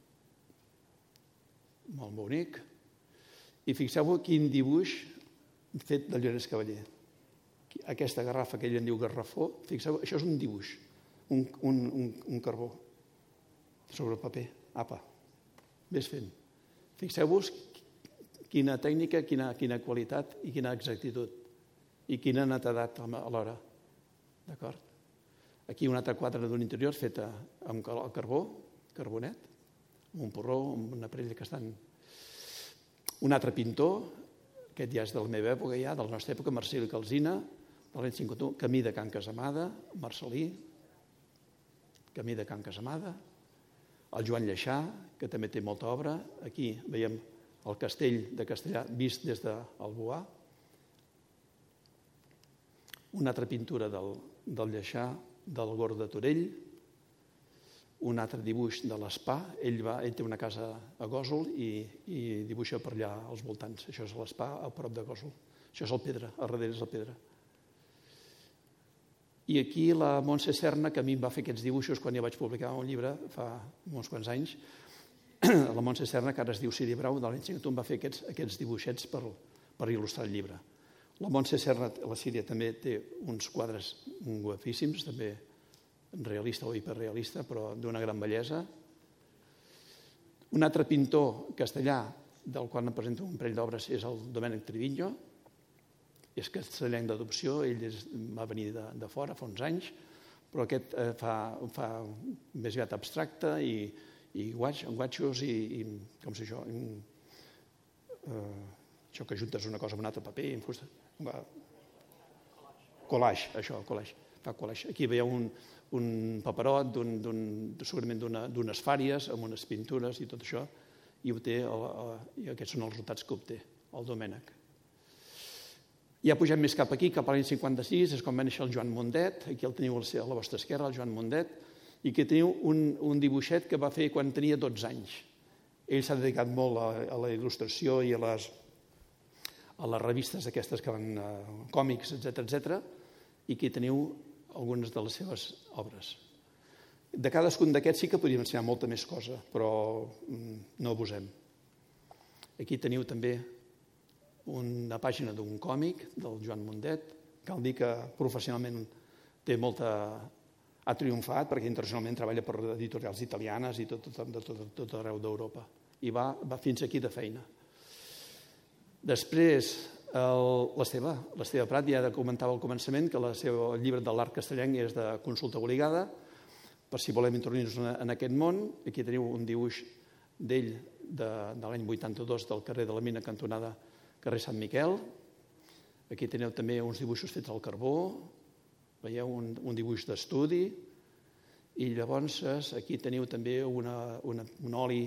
Molt bonic. I fixeu-vos quin dibuix fet del Llorenç Cavaller. Aquesta garrafa que ell en diu garrafó, fixeu, això és un dibuix, un carbó sobre el paper. Apa, ves fent. Fixeu-vos quina tècnica, quina qualitat i quina exactitud i quina netedat alhora. D'acord? Aquí un altre quadre d'un interior fet amb el carbó, carbonet, amb un porró, amb una parella que estan... Un altre pintor, aquest ja és de la meva època, ja, de la nostra època, Marcel Calsina, de l'any 51, Camí de Can Casamada, Marcelí, Camí de Can Casamada, el Joan Lleixà, que també té molta obra. Aquí veiem el castell de Castellà vist des del Boà. Una altra pintura del Lleixà, del Gorg de Torell. Un altre dibuix de l'Espà. Ell té una casa a Gósol i dibuixa per allà als voltants. Això és l'Espà, a prop de Gósol. Això és el Pedra, a darrere és el Pedra. I aquí la Montse Serna, que a mi em va fer aquests dibuixos quan ja vaig publicar un llibre fa uns quants anys, la Montse Serna, que ara es diu Siri Brau, de l'any 51, em va fer aquests dibuixets per il·lustrar el llibre. La Montse Serra, la Síria, també té uns quadres guapíssims, també realista o hiperrealista, però d'una gran bellesa. Un altre pintor castellà, del qual em presento un parell d'obres, és el Domènec Triviño. És castellenc d'adopció, ell va venir de fora fa uns anys, però aquest fa més aviat abstracte i guatxos i com sé jo, això que juntes una cosa amb un altre paper, en fusta. Collage, això, collage. Fa collage. Aquí veieu un paperot, segurament d'unes fàries, amb unes pintures i tot això, i aquests són els resultats que obté, el Domènec. Ja pugem més cap aquí, cap a l'any 56, és quan va néixer el Joan Mundet, aquí el teniu a la vostra esquerra, el Joan Mundet, i que teniu un dibuixet que va fer quan tenia 12 anys. Ell s'ha dedicat molt a la il·lustració i a les revistes aquestes que van còmics, etc. I aquí teniu algunes de les seves obres. De cadascun d'aquests sí que podríem ensenyar molta més cosa, però no abusem. Aquí teniu també una pàgina d'un còmic del Joan Mundet. Cal dir que professionalment ha triomfat perquè internacionalment treballa per editorials italianes i tot arreu d'Europa. I va fins aquí de feina. Després, l'Esteve Prat ja comentava al començament que el llibre de l'art castellenc és de consulta obligada, per si volem introduir-nos en aquest món. Aquí teniu un dibuix d'ell de l'any 82 del carrer de la Mina, cantonada carrer Sant Miquel. Aquí teniu també uns dibuixos fets al carbó, veieu un dibuix d'estudi, i llavors aquí teniu també un oli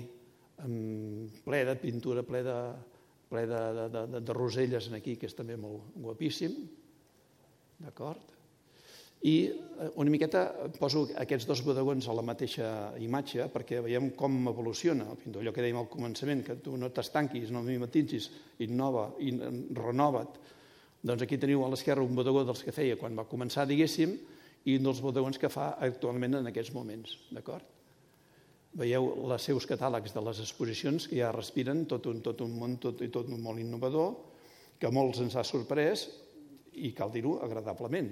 ple de pintura, ple de roselles aquí, que és també molt guapíssim. D'acord? I una miqueta poso aquests dos bodegons a la mateixa imatge perquè veiem com evoluciona el pintor. Allò que dèiem al començament, que tu no t'estanquis, no mimetitzis, innova, renova't. Doncs aquí teniu a l'esquerra un bodegó dels que feia quan va començar, diguéssim, i un dels bodegons que fa actualment en aquests moments. D'acord? Veieu els seus catàlegs de les exposicions que ja respiren tot un món i tot un molt innovador, que a molts ens ha sorprès i, cal dir-ho, agradablement.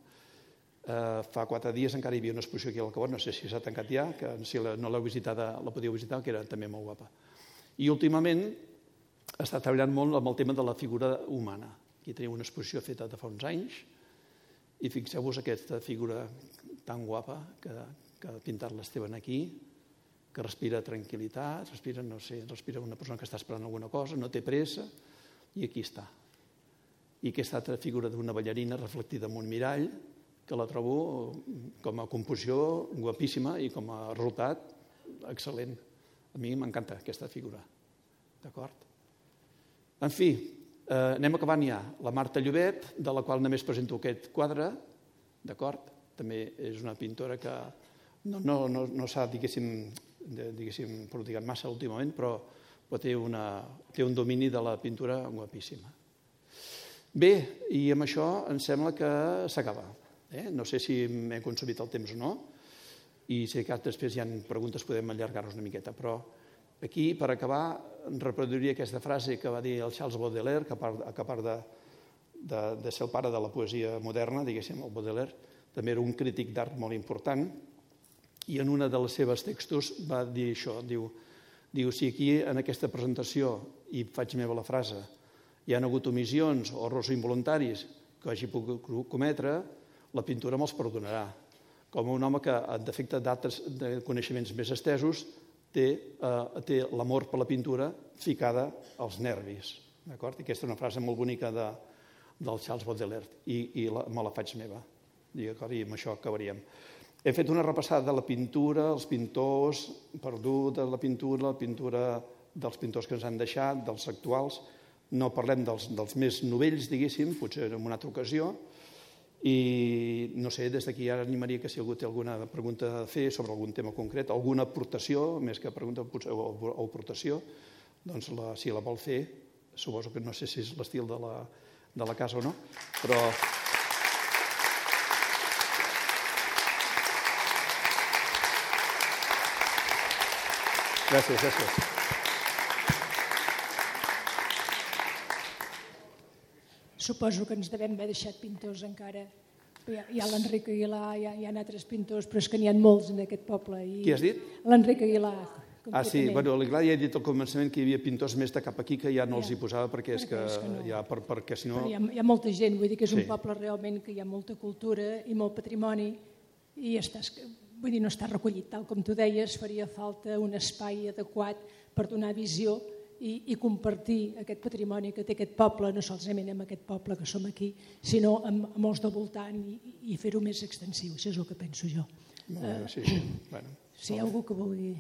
Fa 4 dies encara hi havia una exposició aquí al Cabot, no sé si s'ha tancat ja, que si no l'heu visitada la podíeu visitar, que era també molt guapa. I últimament està treballant molt amb el tema de la figura humana. Aquí teniu una exposició feta de fa uns anys i fixeu-vos aquesta figura tan guapa que ha pintat l'Esteban aquí, que respira tranquil·litat, respira una persona que està esperant alguna cosa, no té pressa, i aquí està. I aquesta altra figura d'una ballarina reflectida en un mirall, que la trobo com a composició guapíssima i com a resultat excel·lent. A mi m'encanta aquesta figura. D'acord? En fi, anem acabant ja. La Marta Llobet, de la qual només presento aquest quadre, d'acord? També és una pintora que no s'ha, diguéssim, prodigat massa últimament, però té un domini de la pintura guapíssima. Bé, i amb això em sembla que s'acaba. No sé si m'he consumit el temps o no, i si després hi ha preguntes podem allargar-nos una miqueta, però aquí, per acabar, reproduiria aquesta frase que va dir el Charles Baudelaire, que a part de ser el pare de la poesia moderna, diguéssim, el Baudelaire també era un crític d'art molt important, i en una de les seves textos va dir això, diu si aquí en aquesta presentació, i faig meva la frase, hi ha hagut omissions o errors involuntaris que hagi pogut cometre, la pintura me'ls perdonarà. Com un home que, en defecte d'altres coneixements més estesos, té l'amor per la pintura ficada als nervis. I aquesta és una frase molt bonica del Charles Baudelaire, i me la faig meva. I amb això acabaríem. He fet una repassada de la pintura, els pintors perduts, la pintura dels pintors que ens han deixat, dels actuals. No parlem dels més novells, diguéssim, potser en una altra ocasió. I no sé, des d'aquí ara animaria que si algú té alguna pregunta a fer sobre algun tema concret, alguna aportació, més que pregunta o aportació, doncs si la vol fer, suposo que no sé si és l'estil de la casa o no, però... Gràcies. Suposo que ens devem haver deixat pintors encara. Hi ha l'Enric Aguilar, hi ha altres pintors, però és que n'hi ha molts en aquest poble. Qui has dit? L'Enric Aguilar. Ah, sí, bueno, clar, ja he dit al començament que hi havia pintors més de cap aquí que ja no els hi posava perquè és que ja, perquè si no... Hi ha molta gent, vull dir que és un poble realment que hi ha molta cultura i molt patrimoni i vull dir, no està recollit, tal com tu deies, faria falta un espai adequat per donar visió i compartir aquest patrimoni que té aquest poble, no solament amb aquest poble que som aquí, sinó amb els del voltant i fer-ho més extensiu. Això és el que penso jo. Sí, bueno. Si hi ha algú que vulgui...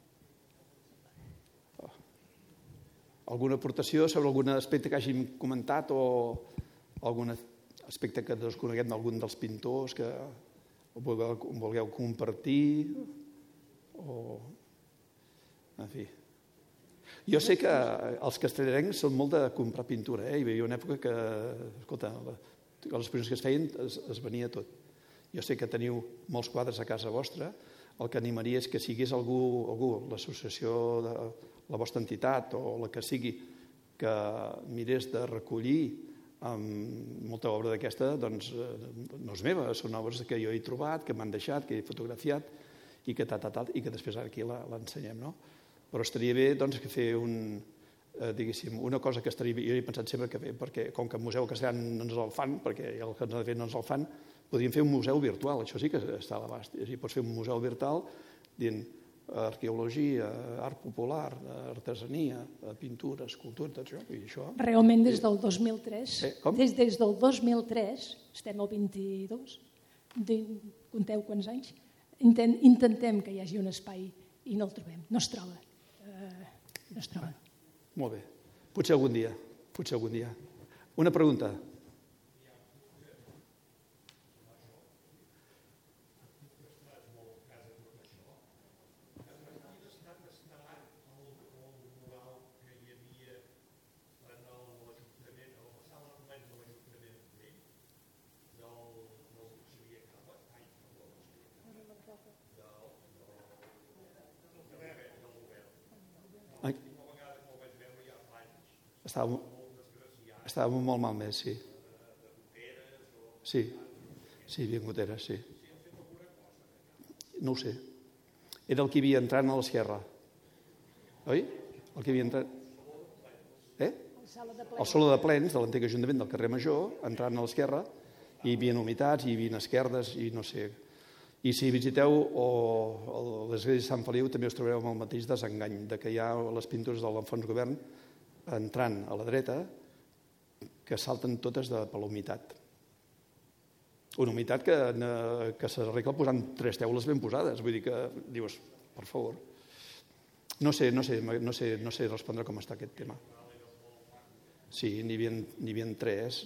Alguna aportació sobre algun aspecte que hàgim comentat o algun aspecte que desconeguem d'algun dels pintors que vulgueu compartir o... En fi... Jo sé que els castellerencs són molt de comprar pintura. Hi havia una època que, escolta, les exposicions que es feien es venia tot. Jo sé que teniu molts quadres a casa vostra. El que animaria és que sigués algú, l'associació de la vostra entitat o la que sigui, que mirés de recollir molta obra d'aquesta, doncs no és meva, són obres que jo he trobat, que m'han deixat, que he fotografiat i que i que després aquí l'ensenyem, no? Però estaria bé doncs, que fer una cosa que estaria bé, jo he pensat sempre que fer, perquè com que el Museu Castellà no ens el fan, perquè el que ens ha de fer no ens el fan, podríem fer un museu virtual, això sí que està a l'abast. Pots fer un museu virtual dient arqueologia, art popular, artesania, pintura, escultura, tot això. I això... Realment des del 2003, com? Des del 2003, estem al 22, compteu quants anys, intentem que hi hagi un espai i no el trobem, no es troba. No es troba. Molt bé. Potser algun dia. Una pregunta. Estàvem molt malmès, sí. Sí, hi havia goteres, sí. No ho sé. Era el que havia entrant a l'esquerra. Oi? El que havia entrat... El Saló de Plens de l'antic Ajuntament del carrer Major, entrant a l'esquerra, hi havia humitats, hi havia esquerdes i no sé... I si visiteu l'església de Sant Feliu també us trobareu amb el mateix desengany, que hi ha les pintures de l'Alfons Govern entrant a la dreta que salten totes per la humitat. Una humitat que s'arregla posant 3 teules ben posades. Vull dir que dius, per favor. No sé respondre com està aquest tema. Sí, n'hi havia 3.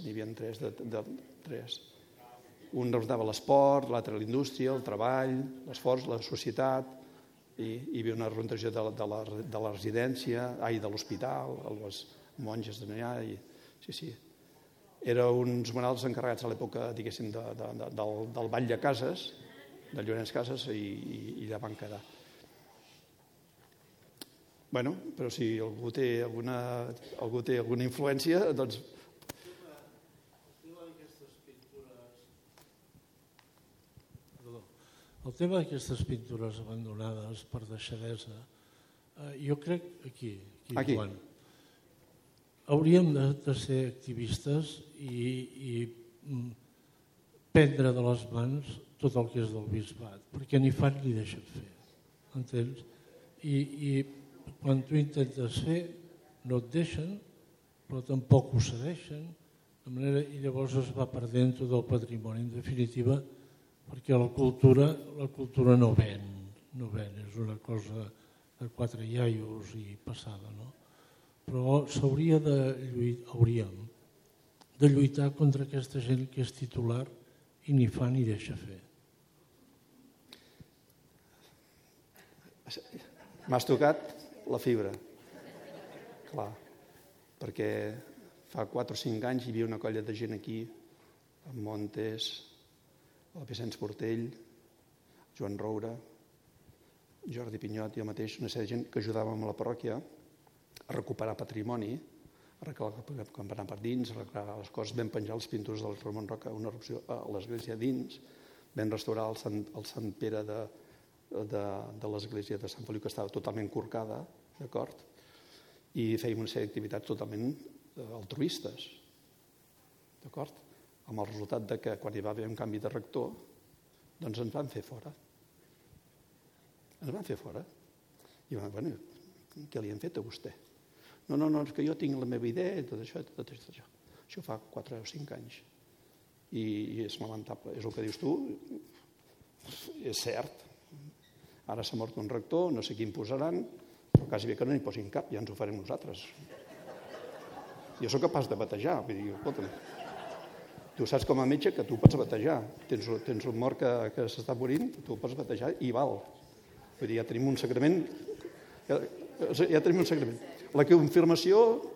Un representava l'esport, l'altre la treball, l'esforç, la societat, i hi havia una representació de la residència, de l'hospital, les monges de allà. Sí. Eren uns murals encarregats a l'època, diguéssim, del Ball de Cases, de Llorenç Casas, i allà van quedar. Bueno, però si algú té alguna influència, doncs... El tema d'aquestes pintures abandonades per deixadesa, jo crec aquí, Joan, hauríem de ser activistes i prendre de les mans tot el que és del bisbat, perquè ni fan ni deixen fer, entens? I quan tu intentes fer, no et deixen, però tampoc ho cedeixen, i llavors es va perdent tot el patrimoni, en definitiva, perquè la cultura no ven, és una cosa de 4 iaios i passada, no? Però hauríem de lluitar contra aquesta gent que és titular i ni fa ni deixa fer. M'has tocat la fibra, clar, perquè fa 4 o 5 anys hi havia una colla de gent aquí, en Montes, el Vicenç Portell, Joan Roura, Jordi Pinyot, jo mateix, una sèrie de gent que ajudàvem a la parròquia a recuperar patrimoni, arreglar el campanar per dins, arreglar les coses, vam penjar les pintures del Ramon Roca, una erupció a l'església dins, vam restaurar el Sant Pere de l'església de Sant Feliu, que estava totalment corcada, d'acord? I fèiem una sèrie d'activitats totalment altruistes, d'acord? Amb el resultat que quan hi va haver un canvi de rector, doncs ens van fer fora. Ens van fer fora. I van dir, bueno, què li han fet a vostè? No, és que jo tinc la meva idea i tot això. Això fa 4 o 5 anys. I és lamentable. És el que dius tu, és cert. Ara s'ha mort un rector, no sé quin posaran, però quasi bé que no n'hi posin cap, ja ens ho farem nosaltres. Jo sóc capaç de batejar, vull dir, escolta'm, tu saps com a metge que tu pots batejar. Tens un mort que s'està morint, tu pots batejar i val. Vull dir, ja tenim un sagrament. Ja tenim un sagrament. La confirmació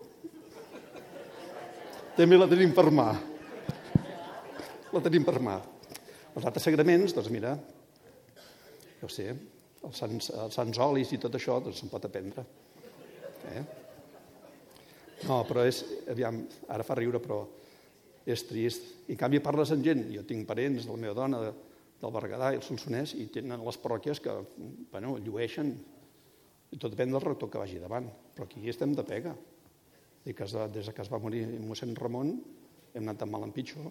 també la tenim per mà. La tenim per mà. Els altres sagraments, doncs mira, jo sé, els sants olis i tot això, doncs se'n pot aprendre. No, però és, aviam, ara fa riure, però és trist. I en canvi parles amb gent, jo tinc parents de la meva dona, del Berguedà i el Solsonès, i tenen les parròquies que, bueno, llueixen. I tot depèn del rector que vagi davant. Però aquí estem de pega. I des que es va morir mossèn Ramon, hem anat de mal en pitjor.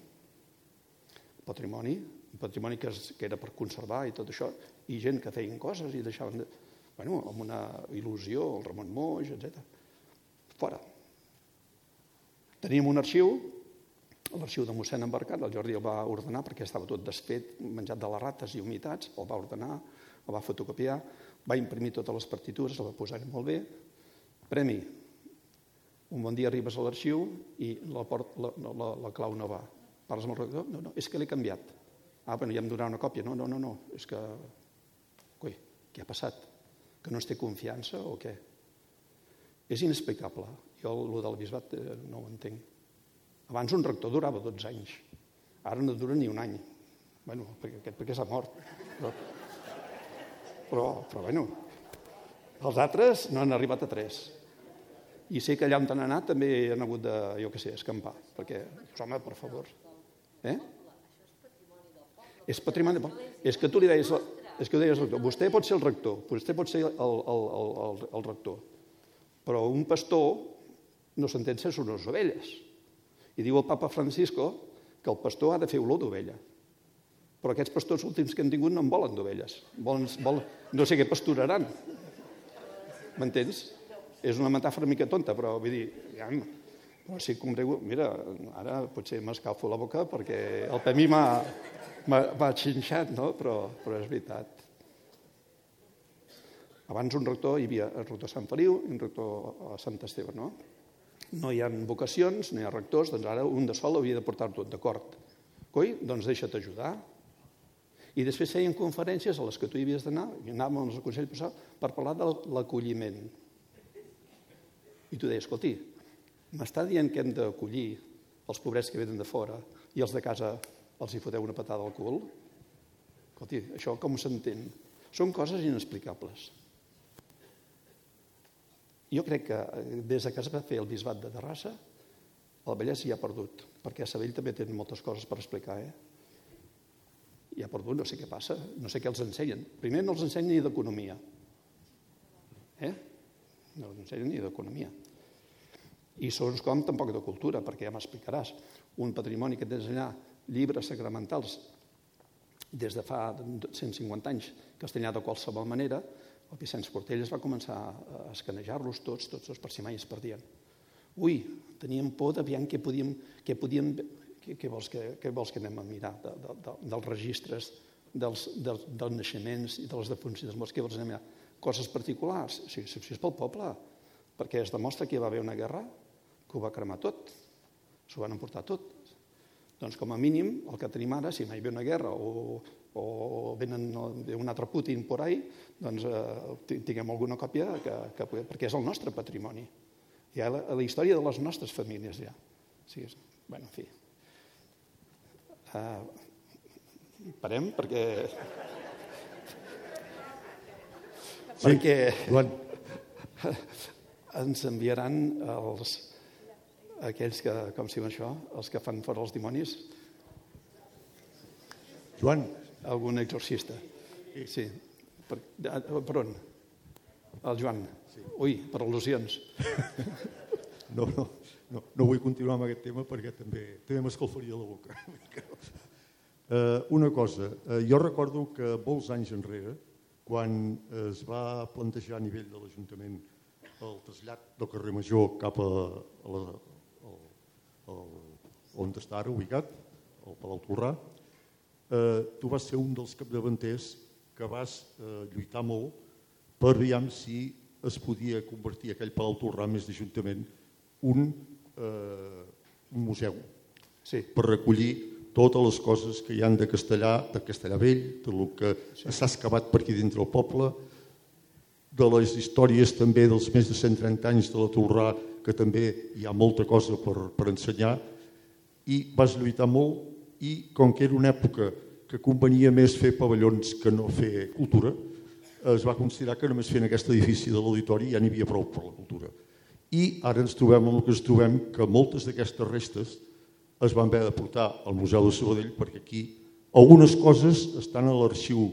Un patrimoni que era per conservar i tot això, i gent que feien coses i deixaven, bueno, amb una il·lusió, el Ramon Moix, etc. Fora. Teníem un arxiu, l'arxiu de mossèn Embarcat, el Jordi el va ordenar perquè estava tot desfet, menjat de les rates i humitats, el va ordenar, el va fotocopiar, va imprimir totes les partitures, el va posar molt bé. Premi. Un bon dia arribes a l'arxiu i la clau no va. Parles amb el rector? No, és que l'he canviat. Bueno, ja em donarà una còpia. No, és que... Coi, què ha passat? Que no es té confiança o què? És inexplicable. Jo, el del bisbat, no ho entenc. Abans un rector durava 12 anys. Ara no dura ni un any. Bueno, perquè s'ha mort. Però, bueno, els altres no han arribat a 3. I sé que allà on han anat també han hagut de, jo què sé, escampar. Perquè, home, per favor. És patrimoni del poble. És que tu li deies, rector, vostè pot ser el rector, vostè pot ser el rector, però un pastor no s'entén sense unes ovelles. I diu el papa Francisco que el pastor ha de fer olor d'ovella. Però aquests pastors últims que hem tingut no en volen d'ovelles. No sé què pasturaran. M'entens? És una metàfora mica tonta, però vull dir, si congrego, mira, ara potser m'escalfo la boca perquè el Pemi m'ha xinxat, no? Però és veritat. Abans un rector, hi havia el rector Sant Feliu i un rector a Sant Esteve, no? No hi ha vocacions, no hi ha rectors, doncs ara un de sol havia de portar tot, d'acord. Coi, doncs deixa't ajudar. I després feien conferències a les que tu hi havies d'anar, i anàvem als consells passats per parlar de l'acolliment. I tu deies, escolti, m'està dient que hem d'acollir els pobrets que venen de fora i els de casa els hi foteu una patada al cul? Escolti, això com s'entén? Són coses inexplicables. Jo crec que des que es va fer el bisbat de Terrassa, el Vallès hi ha perdut, perquè a Sabell també tenen moltes coses per explicar, Hi ha perdut, no sé què passa, no sé què els ensenyen. Primer no els ensenyen ni d'economia. No els ensenyen ni d'economia. I segons com, tampoc de cultura, perquè ja m'explicaràs. Un patrimoni que tens allà, llibres sacramentals, des de fa 150 anys, castellà de qualsevol manera, el Vicenç Portelles va començar a escanejar-los tots, per si mai es perdien. Ui, teníem por d'aviam què vols que anem a mirar dels registres, dels naixements i de les defuncions, què vols anem a mirar? Coses particulars, si és pel poble, perquè es demostra que hi va haver una guerra que ho va cremar tot, s'ho van emportar tot. Doncs com a mínim, el que tenim ara, si mai ve una guerra o venen un altre Putin por ahí, doncs tinguem alguna còpia perquè és el nostre patrimoni. Hi ha la història de les nostres famílies ja. Bueno, en fi. Parem perquè ens enviaran aquells que, com si diu això, els que fan fora els dimonis. Joan. Algun exorcista. Sí. Per on? El Joan. Ui, per al·lusions. No vull continuar amb aquest tema perquè també m'escalfaria la boca. Una cosa, jo recordo que molts anys enrere, quan es va plantejar a nivell de l'Ajuntament el trasllat del carrer Major cap on està ara ubicat, al Palau Tolrà, tu vas ser un dels capdavanters que vas lluitar molt per veure si es podia convertir aquell Palau Tolrà més d'Ajuntament un museu per recollir totes les coses que hi han de Castellar Vell, del que s'ha excavat per aquí dintre el poble, de les històries també dels més de 130 anys de la Tolrà, que també hi ha molta cosa per ensenyar, i vas lluitar molt, i com que era una època que convenia més fer pavellons que no fer cultura, es va considerar que només fent aquest edifici de l'auditori ja n'hi havia prou per la cultura. I ara ens trobem amb el que ens trobem, que moltes d'aquestes restes es van haver de portar al Museu de Sabadell, perquè aquí algunes coses estan a l'arxiu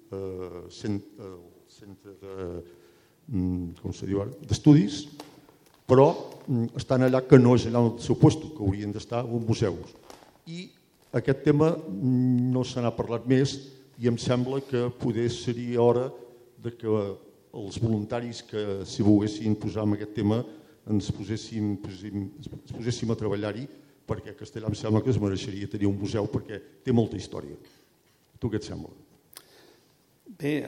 d'estudis, però estan allà que no és allà on el seu lloc, que haurien d'estar en museus. I aquest tema no se n'ha parlat més i em sembla que poder seria hora que els voluntaris que s'hi volguessin posar en aquest tema ens poséssim a treballar-hi, perquè Castellar em sembla que es mereixeria tenir un museu perquè té molta història. Tu què et sembla? Bé,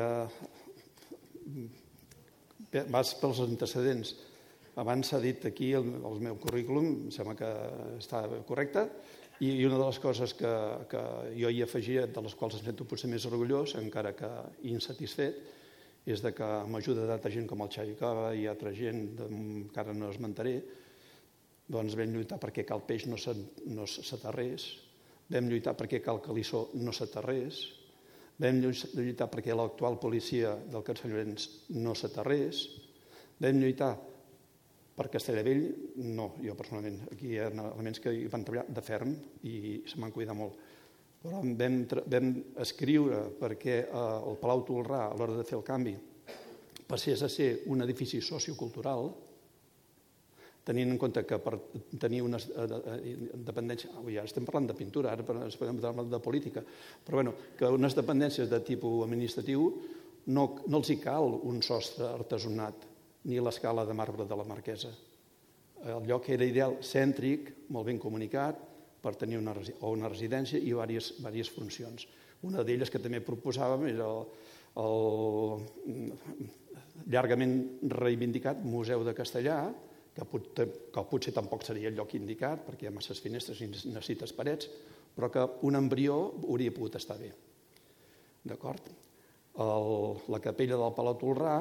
vas pels antecedents. Abans s'ha dit aquí el meu currículum, em sembla que està correcte, i una de les coses que jo hi afegia, de les quals em sento potser més orgullós, encara que insatisfet, és que amb ajuda d'altra gent com el Xavi Cava i altra gent que ara no esmentaré, doncs vam lluitar perquè cal peix no s'aterrés, vam lluitar perquè cal calissó no s'aterrés, vam lluitar perquè l'actual policia del Can Sant Llorenç no s'aterrés, vam lluitar per Castellavell, no, jo personalment, aquí hi ha elements que van treballar de ferm i se m'han cuidat molt, però vam escriure perquè el Palau Tolrà, a l'hora de fer el canvi, passés a ser un edifici sociocultural, tenint en compte que per tenir una dependència, ja estem parlant de pintura, ara podem parlar de política, però que unes dependències de tipus administratiu no els hi cal un sostre artesonat ni l'escala de marbre de la Marquesa. El lloc era ideal, cèntric, molt ben comunicat, per tenir una residència i diverses funcions. Una d'elles que també proposàvem era el llargament reivindicat Museu de Castellar, que potser tampoc seria el lloc indicat, perquè hi ha masses finestres i necessites parets, però que un embrió hauria pogut estar bé. D'acord? La capella del Palau Tolrà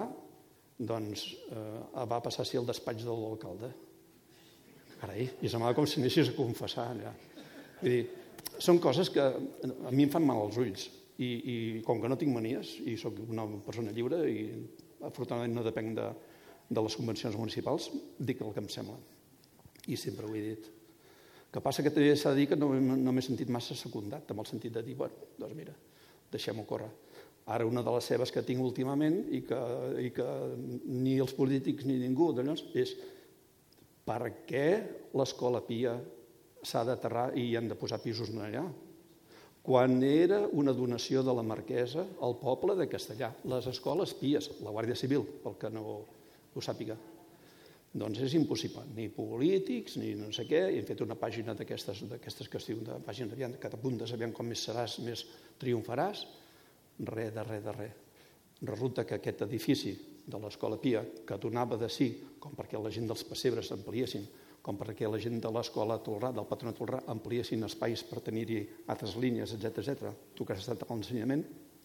va passar a ser el despatx de l'alcalde. Carai, i semblava com si anessis a confessar allà. Vull dir, són coses que a mi em fan mal als ulls i com que no tinc manies i sóc una persona lliure i afortunadament no depenc de les convencions municipals, dic el que em sembla. I sempre ho he dit. El que passa que també s'ha de dir que no m'he sentit massa secundat, amb el sentit de dir, doncs mira, deixem-ho córrer. Ara una de les seves que tinc últimament i que ni els polítics ni ningú és per què l'Escola Pia s'ha d'aterrar i hi han de posar pisos allà? Quan era una donació de la Marquesa al poble de Castellar, les escoles Pies, la Guàrdia Civil, pel que no ho sàpiga, doncs és impossible, ni polítics, ni no sé què, i hem fet una pàgina d'aquestes que es diuen de pàgina, que t'apuntes, aviam com més seràs, més triomfaràs, res de res. Resulta que aquest edifici de l'Escola Pia, que donava de sí, com perquè la gent dels pessebres ampliessin, com perquè la gent de l'Escola Tolrà, del Patronat Tolrà, ampliessin espais per tenir-hi altres línies, etc. Tu que has estat a l'ensenyament,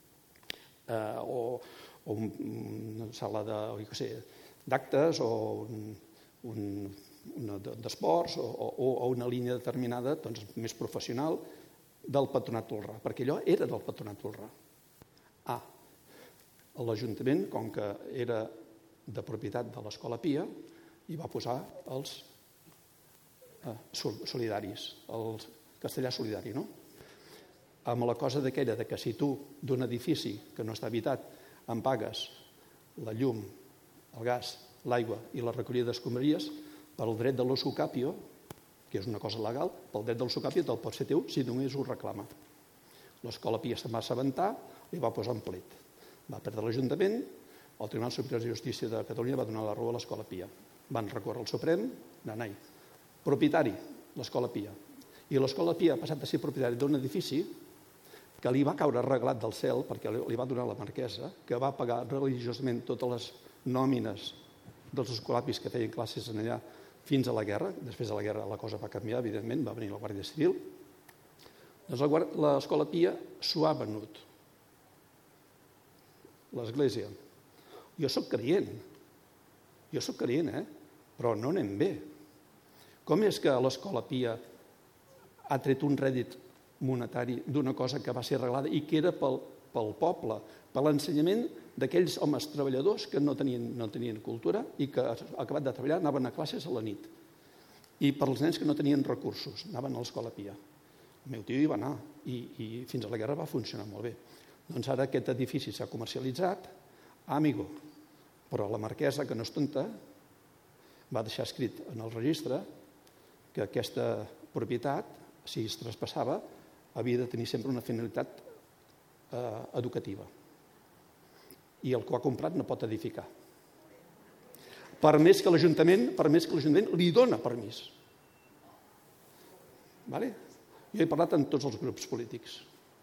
o una sala d'actes, o d'esports, o una línia determinada més professional del Patronat Tolrà, perquè allò era del Patronat Tolrà. L'Ajuntament, com que era de propietat de l'Escola Pia, hi va posar els solidaris, el castellà solidari, no? Amb la cosa d'aquella que si tu d'un edifici que no està habitat en pagues la llum, el gas, l'aigua i la recollida d'escombraries, pel dret de l'usucapio, que és una cosa legal, pel dret de l'usucapio te'l pot ser teu si només ho reclama. L'Escola Pia se'n va assabentar i va posar en plet. Va perdre l'Ajuntament, el Tribunal Superior de Justícia de Catalunya va donar la raó a l'Escola Pia. Van recórrer al Suprem, nanai. Propietari, l'Escola Pia. I l'Escola Pia ha passat a ser propietari d'un edifici que li va caure reglat del cel, perquè li va donar la marquesa, que va pagar religiosament totes les nòmines dels escolapis que feien classes en allà fins a la guerra. Després de la guerra la cosa va canviar, evidentment, va venir la Guàrdia Civil. Doncs l'Escola Pia s'ho ha venut. L'Església. Jo soc creient, però no anem bé. Com és que l'Escola Pia ha tret un rèdit monetari d'una cosa que va ser arreglada i que era pel poble, per l'ensenyament d'aquells homes treballadors que no tenien cultura i que, acabat de treballar, anaven a classes a la nit. I per als nens que no tenien recursos, anaven a l'Escola Pia. El meu tio hi va anar i fins a la guerra va funcionar molt bé. Doncs ara aquest edifici s'ha comercialitzat, amigo, però la marquesa, que no és tonta, va deixar escrit en el registre que aquesta propietat, si es traspassava, havia de tenir sempre una finalitat educativa. I el que ho ha comprat no pot edificar. Per més que l'Ajuntament li dona permís. Vale? Jo he parlat amb tots els grups polítics.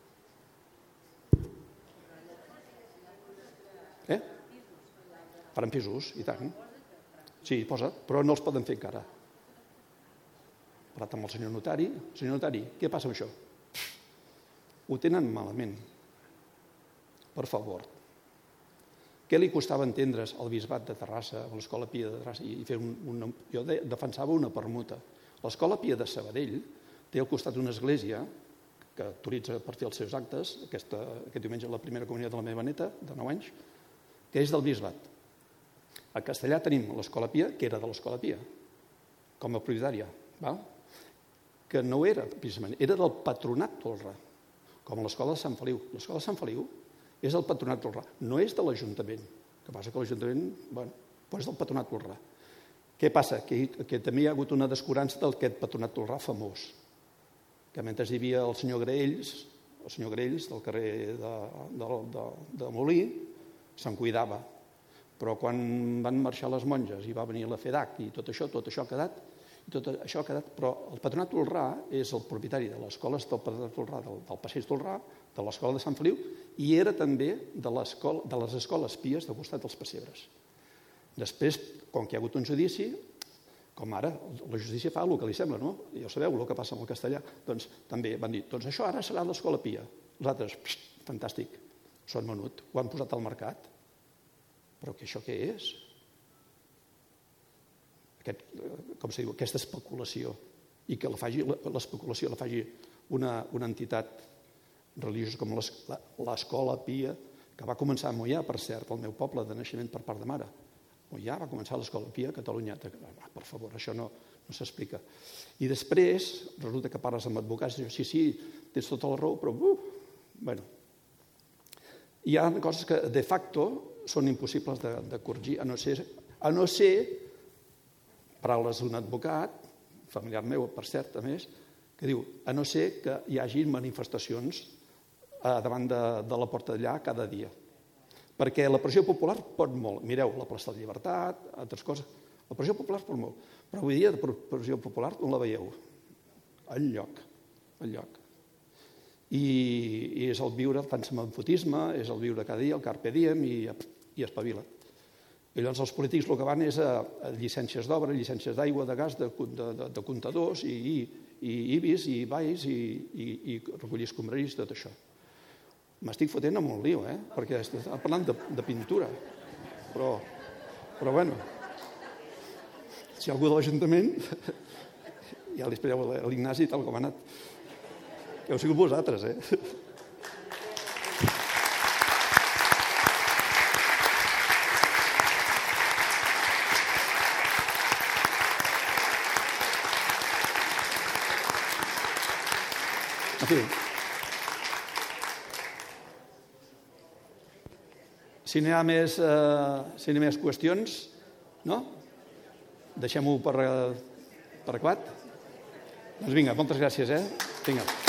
Faran pisos, i tant. Sí, posa, però no els poden fer encara. He parlat amb el senyor notari. Senyor notari, què passa amb això? Ho tenen malament. Per favor. Què li costava entendre's al Bisbat de Terrassa, a l'Escola Pia de Terrassa, i fer jo defensava una permuta. L'Escola Pia de Sabadell té al costat una església que autoritza per fer els seus actes, aquest diumenge la primera comunitat de la meva neta, de 9 anys, que és del Bisbat. A Castellà tenim l'Escola Pia, que era de l'Escola Pia, com a propietària, que no era, precisament, era del Patronat Tolrà, com a l'Escola de Sant Feliu. L'Escola de Sant Feliu és del Patronat Tolrà, no és de l'Ajuntament. El que passa que l'Ajuntament, però és del Patronat Tolrà. Què passa? Que també hi ha hagut una descurança d'aquest Patronat Tolrà famós, que mentre hi havia el senyor Graells del carrer de Molí, se'n cuidava. Però quan van marxar les monges i va venir la FEDAC i tot això ha quedat, però el Patronat Tolrà és el propietari de les escoles del Patronat Tolrà, del Passeig Tolrà, de l'Escola de Sant Feliu, i era també de les escoles pies del costat dels pessebres. Després, com que hi ha hagut un judici, com ara, la justícia fa el que li sembla, no? Ja ho sabeu, el que passa amb el castellà. Doncs també van dir, doncs això ara serà l'Escola Pia. Els altres, fantàstic, s'ho han venut, ho han posat al mercat. Però això què és? Aquesta especulació, i que l'especulació la faci una entitat religiosa com l'Escola Pia, que va començar a Moià, per cert, el meu poble de naixement per part de mare. Moià va començar l'Escola Pia a Catalunya. Per favor, això no s'explica. I després, resulta que parles amb advocats i dius, sí, tens tota la raó, però... Bueno, hi ha coses que, de facto, són impossibles de corregir, a no ser, paraules d'un advocat, familiar meu, per cert, a més, que diu, a no ser que hi hagi manifestacions davant de la Porta d'Allà cada dia. Perquè la pressió popular pot molt. Mireu, la plaça de la Llibertat, altres coses. La pressió popular pot molt. Però avui dia de pressió popular on la veieu? Enlloc. I és el viure el pansemanfotisme, és el viure cada dia, el carpe diem i espavila. I llavors els polítics el que van és a llicències d'obra, llicències d'aigua, de gas, de comptadors, i IBIs, i BAIs, i recollir escombraries, tot això. M'estic fotent amb un lío, perquè estic parlant de pintura. Però bueno, si algú de l'Ajuntament, ja li espereu a l'Ignasi tal com ha anat. Que heu sigut vosaltres, En fi. Si n'hi ha més qüestions, no? Deixem-ho per acabat? Doncs vinga, moltes gràcies, Vinga.